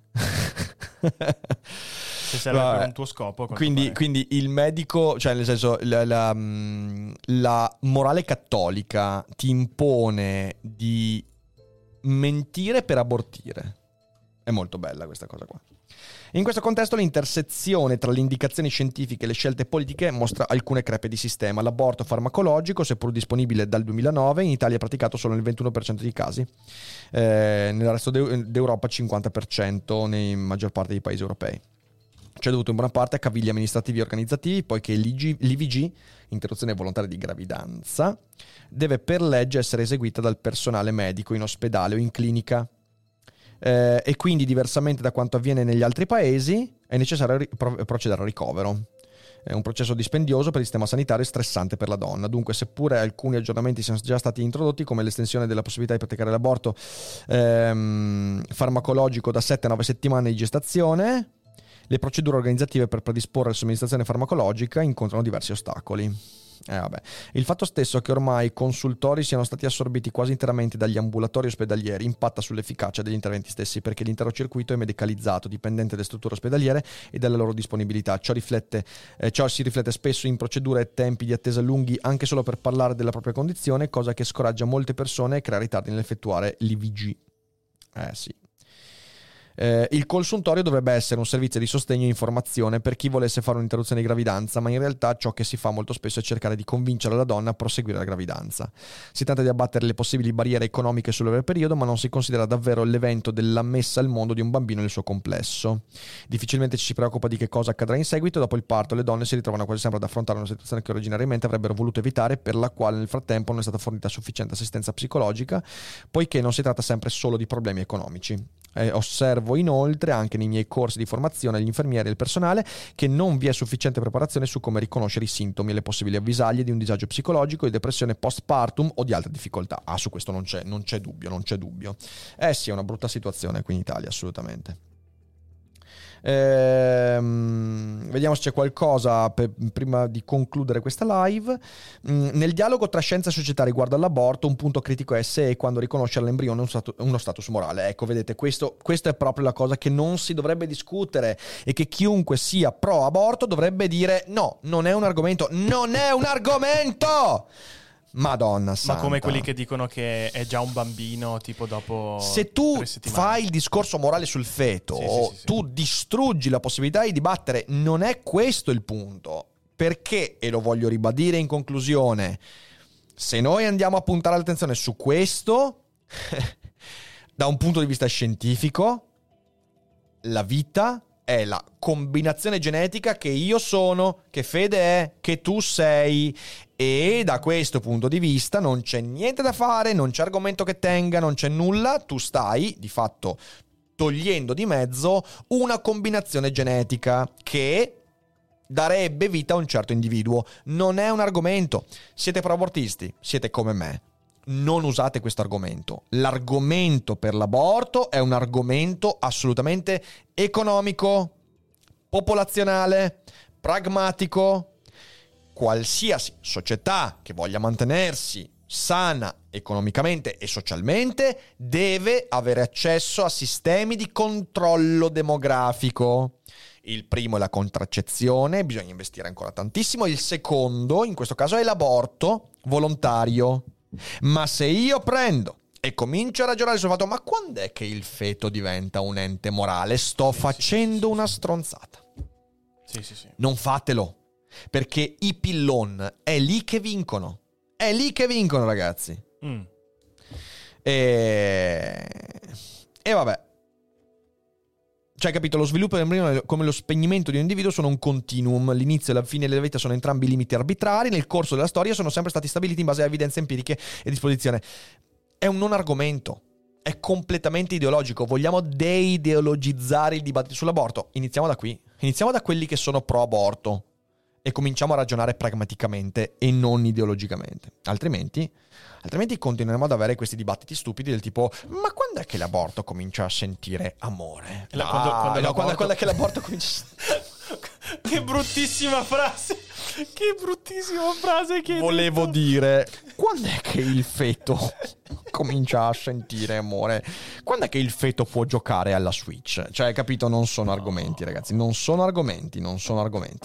[SPEAKER 3] Se serve Vabbè. per un tuo scopo.
[SPEAKER 2] Quindi, quindi il medico, cioè nel senso, la, la, la morale cattolica ti impone di mentire per abortire. È molto bella questa cosa qua. In questo contesto l'intersezione tra le indicazioni scientifiche e le scelte politiche mostra alcune crepe di sistema. L'aborto farmacologico, seppur disponibile dal duemilanove, in Italia è praticato solo nel ventuno per cento dei casi, eh, nel resto d'Europa cinquanta per cento nei maggior parte dei paesi europei. C'è dovuto in buona parte a cavilli amministrativi e organizzativi, poiché l'I V G, interruzione volontaria di gravidanza, deve per legge essere eseguita dal personale medico in ospedale o in clinica. Eh, e quindi, diversamente da quanto avviene negli altri paesi, è necessario ri- pro- procedere al ricovero. È un processo dispendioso per il sistema sanitario e stressante per la donna. Dunque, seppure alcuni aggiornamenti siano già stati introdotti, come l'estensione della possibilità di praticare l'aborto ehm, farmacologico da sette a nove settimane di gestazione, le procedure organizzative per predisporre la somministrazione farmacologica incontrano diversi ostacoli. Eh, vabbè. Il fatto stesso che ormai i consultori siano stati assorbiti quasi interamente dagli ambulatori ospedalieri impatta sull'efficacia degli interventi stessi, perché l'intero circuito è medicalizzato, dipendente dalle strutture ospedaliere e dalla loro disponibilità. Ciò, riflette, eh, ciò si riflette spesso in procedure e tempi di attesa lunghi anche solo per parlare della propria condizione, cosa che scoraggia molte persone e crea ritardi nell'effettuare l'I V G. Eh sì. Eh, il consultorio dovrebbe essere un servizio di sostegno e informazione per chi volesse fare un'interruzione di gravidanza, ma in realtà ciò che si fa molto spesso è cercare di convincere la donna a proseguire la gravidanza. Si tenta di abbattere le possibili barriere economiche sul breve periodo, ma non si considera davvero l'evento della messa al mondo di un bambino nel suo complesso. Difficilmente ci si preoccupa di che cosa accadrà in seguito. Dopo il parto le donne si ritrovano quasi sempre ad affrontare una situazione che originariamente avrebbero voluto evitare, per la quale nel frattempo non è stata fornita sufficiente assistenza psicologica, poiché non si tratta sempre solo di problemi economici. Eh, osservo inoltre anche nei miei corsi di formazione agli infermieri e al personale che non vi è sufficiente preparazione su come riconoscere i sintomi e le possibili avvisaglie di un disagio psicologico, di depressione postpartum o di altre difficoltà. Ah, su questo non c'è, non c'è dubbio, non c'è dubbio. Eh sì, è una brutta situazione qui in Italia, assolutamente. Ehm, vediamo se c'è qualcosa per, prima di concludere questa live. Mm, nel dialogo tra scienza e società riguardo all'aborto, un punto critico è se e quando riconoscere all'embrione uno, stato, uno status morale. Ecco, vedete, questo, questo è proprio la cosa che non si dovrebbe discutere e che chiunque sia pro aborto dovrebbe dire no, non è un argomento, non è un argomento! Madonna santa.
[SPEAKER 3] Ma come quelli che dicono che è già un bambino tipo dopo
[SPEAKER 2] se tu
[SPEAKER 3] tre settimane.
[SPEAKER 2] fai il discorso morale sul feto,
[SPEAKER 3] sì, sì, sì, sì.
[SPEAKER 2] tu distruggi la possibilità di dibattere. Non è questo il punto, perché, e lo voglio ribadire in conclusione, se noi andiamo a puntare l'attenzione su questo da un punto di vista scientifico, la vita è la combinazione genetica che io sono, che Fede è, che tu sei, e da questo punto di vista non c'è niente da fare, non c'è argomento che tenga, non c'è nulla. Tu stai di fatto togliendo di mezzo una combinazione genetica che darebbe vita a un certo individuo. Non è un argomento. Siete pro-abortisti, siete come me. Non usate questo argomento. L'argomento per l'aborto è un argomento assolutamente economico, popolazionale, pragmatico. Qualsiasi società che voglia mantenersi sana economicamente e socialmente deve avere accesso a sistemi di controllo demografico. Il primo è la contraccezione, bisogna investire ancora tantissimo. Il secondo, in questo caso, è l'aborto volontario. Ma se io prendo e comincio a ragionare sul fatto, ma quando è che il feto diventa un ente morale? Sto
[SPEAKER 3] sì,
[SPEAKER 2] facendo
[SPEAKER 3] sì, sì,
[SPEAKER 2] una
[SPEAKER 3] sì.
[SPEAKER 2] stronzata.
[SPEAKER 3] Sì, sì, sì.
[SPEAKER 2] Non fatelo, perché i pillon è lì che vincono. È lì che vincono, ragazzi.
[SPEAKER 3] Mm.
[SPEAKER 2] E... e vabbè. Cioè, capito, lo sviluppo dell'embrione come lo spegnimento di un individuo sono un continuum. L'inizio e la fine della vita sono entrambi limiti arbitrari. Nel corso della storia sono sempre stati stabiliti in base a evidenze empiriche e disposizione. È un non argomento. È completamente ideologico. Vogliamo deideologizzare il dibattito sull'aborto? Iniziamo da qui. Iniziamo da quelli che sono pro aborto e cominciamo a ragionare pragmaticamente e non ideologicamente. Altrimenti, altrimenti continueremo ad avere questi dibattiti stupidi del tipo: ma quando è che l'aborto comincia a sentire amore?
[SPEAKER 3] La- quando- quando
[SPEAKER 2] no,
[SPEAKER 3] l'aborto-
[SPEAKER 2] quando, quando è che l'aborto comincia a...
[SPEAKER 3] Che bruttissima frase. Che bruttissima frase che hai
[SPEAKER 2] Volevo
[SPEAKER 3] detto.
[SPEAKER 2] dire, quando è che il feto comincia a sentire amore? Quando è che il feto può giocare alla Switch? Cioè, capito? Non sono argomenti, ragazzi. Non sono argomenti, non sono argomenti.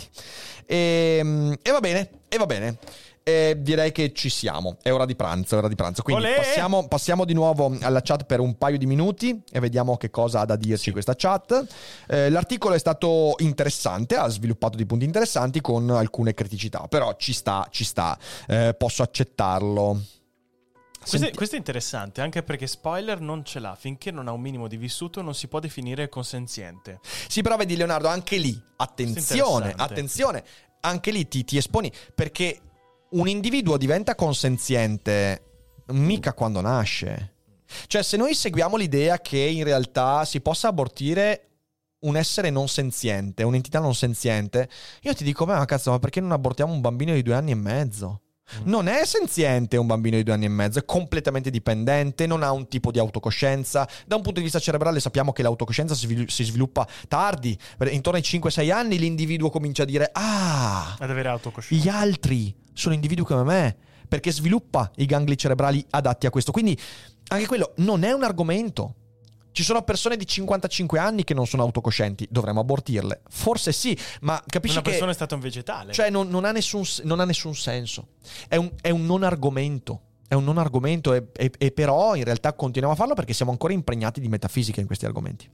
[SPEAKER 2] E, e va bene, e va bene. E direi che ci siamo. È ora di pranzo, è ora di pranzo. Quindi
[SPEAKER 3] Olè!
[SPEAKER 2] passiamo, passiamo di nuovo alla chat per un paio di minuti e vediamo che cosa ha da dirci
[SPEAKER 3] Sì.
[SPEAKER 2] questa chat. Eh, l'articolo è stato interessante, ha sviluppato dei punti interessanti con alcune criticità, però ci sta, ci sta. Eh, posso accettarlo.
[SPEAKER 3] Questo,
[SPEAKER 2] Senti-
[SPEAKER 3] è, questo è interessante, anche perché spoiler non ce l'ha. Finché non ha un minimo di vissuto non si può definire consenziente.
[SPEAKER 2] Sì, però vedi, Leonardo, anche lì, attenzione,
[SPEAKER 3] interessante.
[SPEAKER 2] attenzione, anche lì ti, ti esponi, perché un individuo diventa consenziente mica quando nasce. Cioè, se noi seguiamo l'idea che in realtà si possa abortire un essere non senziente, un'entità non senziente, io ti dico, ma cazzo, ma perché non abortiamo un bambino di due anni e mezzo? Non è senziente un bambino di due anni e mezzo, è completamente dipendente, non ha un tipo di autocoscienza. Da un punto di vista cerebrale sappiamo che l'autocoscienza si svilu- si sviluppa tardi, intorno ai cinque sei anni l'individuo comincia a dire: ah,
[SPEAKER 3] Ad avere autocoscienza.
[SPEAKER 2] gli altri sono individui come me, perché sviluppa i gangli cerebrali adatti a questo. Quindi anche quello non è un argomento. Ci sono persone di cinquantacinque anni che non sono autocoscienti, dovremmo abortirle? Forse sì, ma capisci
[SPEAKER 3] Una
[SPEAKER 2] che...
[SPEAKER 3] persona è stata un vegetale.
[SPEAKER 2] Cioè non, non, ha nessun, non ha nessun senso. È un, è un non argomento. È un non argomento e, e, e però in realtà continuiamo a farlo perché siamo ancora impregnati di metafisica in questi argomenti.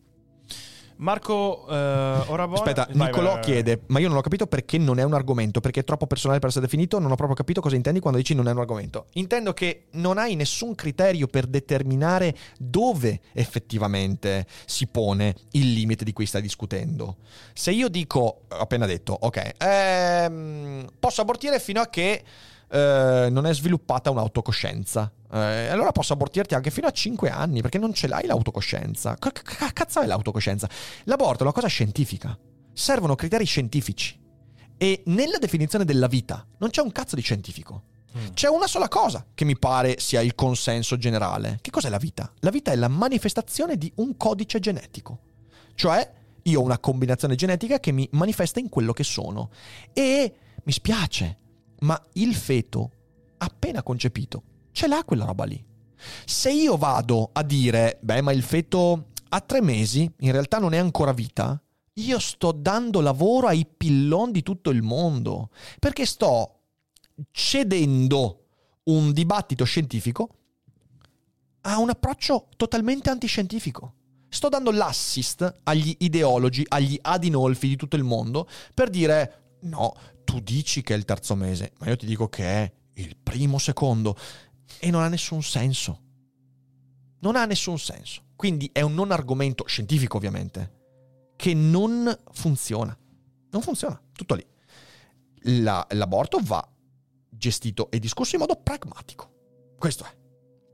[SPEAKER 3] Marco eh, Orabon.
[SPEAKER 2] Aspetta,
[SPEAKER 3] Vai,
[SPEAKER 2] Nicolò
[SPEAKER 3] vai, vai.
[SPEAKER 2] chiede: ma io non ho capito perché non è un argomento, perché è troppo personale per essere definito. Non ho proprio capito cosa intendi quando dici non è un argomento. Intendo che non hai nessun criterio per determinare dove effettivamente si pone il limite di cui stai discutendo. Se io dico, ho appena detto, ok, ehm, posso abortire fino a che eh, non è sviluppata un'autocoscienza. Eh, allora posso abortirti anche fino a cinque anni, perché non ce l'hai l'autocoscienza. C- c- cazzo è l'autocoscienza? L'aborto è una cosa scientifica. Servono criteri scientifici. E nella definizione della vita non c'è un cazzo di scientifico. Mm. C'è una sola cosa che mi pare sia il consenso generale. Che cos'è la vita? La vita è la manifestazione di un codice genetico. Cioè Io ho una combinazione genetica che mi manifesta in quello che sono. E mi spiace, ma il feto, appena concepito, ce l'ha quella roba lì. Se io vado a dire, beh, ma il feto a tre mesi in realtà non è ancora vita, io sto dando lavoro ai pillon di tutto il mondo, perché sto cedendo un dibattito scientifico a un approccio totalmente antiscientifico. Sto dando l'assist agli ideologi, agli Adinolfi di tutto il mondo per dire, no, tu dici che è il terzo mese, ma io ti dico che è il primo secondo, e non ha nessun senso. Non ha nessun senso. Quindi è un non argomento scientifico, ovviamente, che non funziona. Non funziona, tutto lì. La, l'aborto va gestito e discusso in modo pragmatico. Questo è.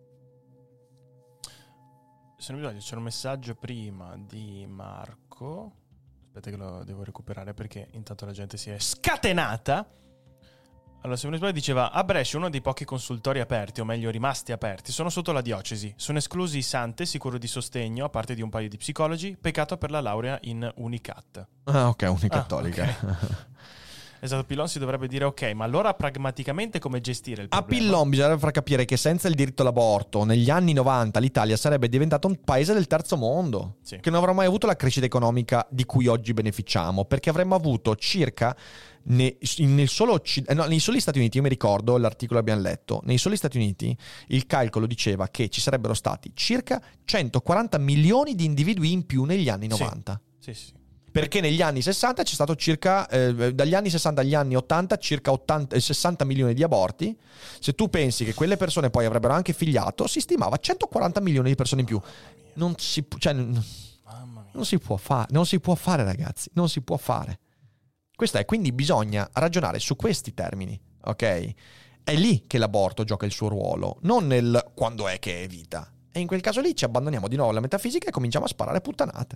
[SPEAKER 3] Se non mi sbaglio, c'era un messaggio prima di Marco. Aspetta che lo devo recuperare perché intanto la gente si è scatenata. Allora, se non mi sbaglio diceva: a Brescia uno dei pochi consultori aperti, o meglio rimasti aperti, sono sotto la diocesi. Sono esclusi i Sante, sicuro di sostegno, a parte di un paio di psicologi. Peccato per la laurea in Unicat.
[SPEAKER 2] Ah, ok, Unicattolica.
[SPEAKER 3] Ah, okay. Esatto, Pillon si dovrebbe dire ok, ma allora pragmaticamente come gestire il
[SPEAKER 2] A
[SPEAKER 3] problema?
[SPEAKER 2] Pillon bisognerebbe far capire che senza il diritto all'aborto negli anni novanta l'Italia sarebbe diventata un paese del terzo mondo,
[SPEAKER 3] Sì.
[SPEAKER 2] che non avrà mai avuto la crescita economica di cui oggi beneficiamo, perché avremmo avuto circa ne, nel solo, eh no, nei soli Stati Uniti, io mi ricordo l'articolo che abbiamo letto, nei soli Stati Uniti il calcolo diceva che ci sarebbero stati circa centoquaranta milioni di individui in più negli anni novanta.
[SPEAKER 3] Sì, sì, sì.
[SPEAKER 2] Perché negli anni sessanta c'è stato circa, eh, dagli anni sessanta agli anni ottanta, circa ottanta, sessanta milioni di aborti. Se tu pensi che quelle persone poi avrebbero anche figliato, si stimava centoquaranta milioni di persone in più. Non si, cioè,
[SPEAKER 3] Mamma mia.
[SPEAKER 2] non si può fare, non si può fare, ragazzi, non si può fare. Questo è, quindi bisogna ragionare su questi termini, ok? È lì che l'aborto gioca il suo ruolo, non nel quando è che è vita. E in quel caso lì ci abbandoniamo di nuovo alla metafisica e cominciamo a sparare puttanate.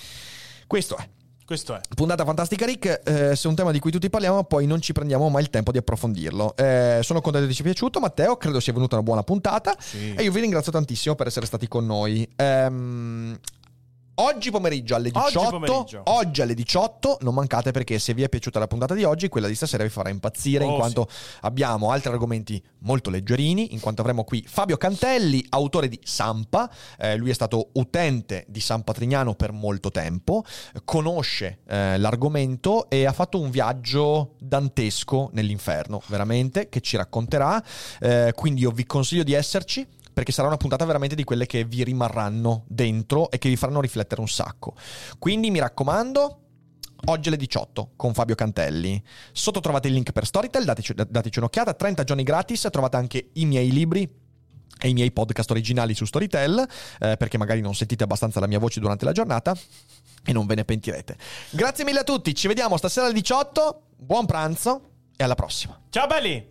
[SPEAKER 2] Questo è.
[SPEAKER 3] Questo è.
[SPEAKER 2] Puntata fantastica, Rick. Eh, se è un tema di cui tutti parliamo, poi non ci prendiamo mai il tempo di approfondirlo. Eh, sono contento che ti sia piaciuto, Matteo. Credo sia venuta una buona puntata.
[SPEAKER 3] Sì.
[SPEAKER 2] E io vi ringrazio tantissimo per essere stati con noi. Ehm, oggi pomeriggio alle diciotto.
[SPEAKER 3] Oggi pomeriggio.
[SPEAKER 2] Oggi alle diciotto. Non mancate, perché se vi è piaciuta la puntata di oggi, quella di stasera vi farà impazzire.
[SPEAKER 3] Oh,
[SPEAKER 2] in quanto
[SPEAKER 3] sì.
[SPEAKER 2] abbiamo altri argomenti molto leggerini. In quanto avremo qui Fabio Cantelli, autore di Sampa. Eh, lui è stato utente di San Patrignano per molto tempo, conosce eh, l'argomento e ha fatto un viaggio dantesco nell'inferno, veramente, che ci racconterà. Eh, quindi io vi consiglio di esserci, perché sarà una puntata veramente di quelle che vi rimarranno dentro e che vi faranno riflettere un sacco. Quindi mi raccomando, oggi alle diciotto con Fabio Cantelli. Sotto trovate il link per Storytel, dateci, dateci un'occhiata, trenta giorni gratis, trovate anche i miei libri e i miei podcast originali su Storytel, eh, perché magari non sentite abbastanza la mia voce durante la giornata e non ve ne pentirete. Grazie mille a tutti, ci vediamo stasera alle diciotto, buon pranzo e alla prossima.
[SPEAKER 3] Ciao belli!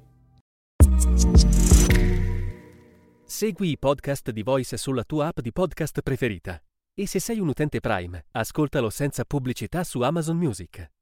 [SPEAKER 6] Segui i podcast di Voice sulla tua app di podcast preferita. E se sei un utente Prime, ascoltalo senza pubblicità su Amazon Music.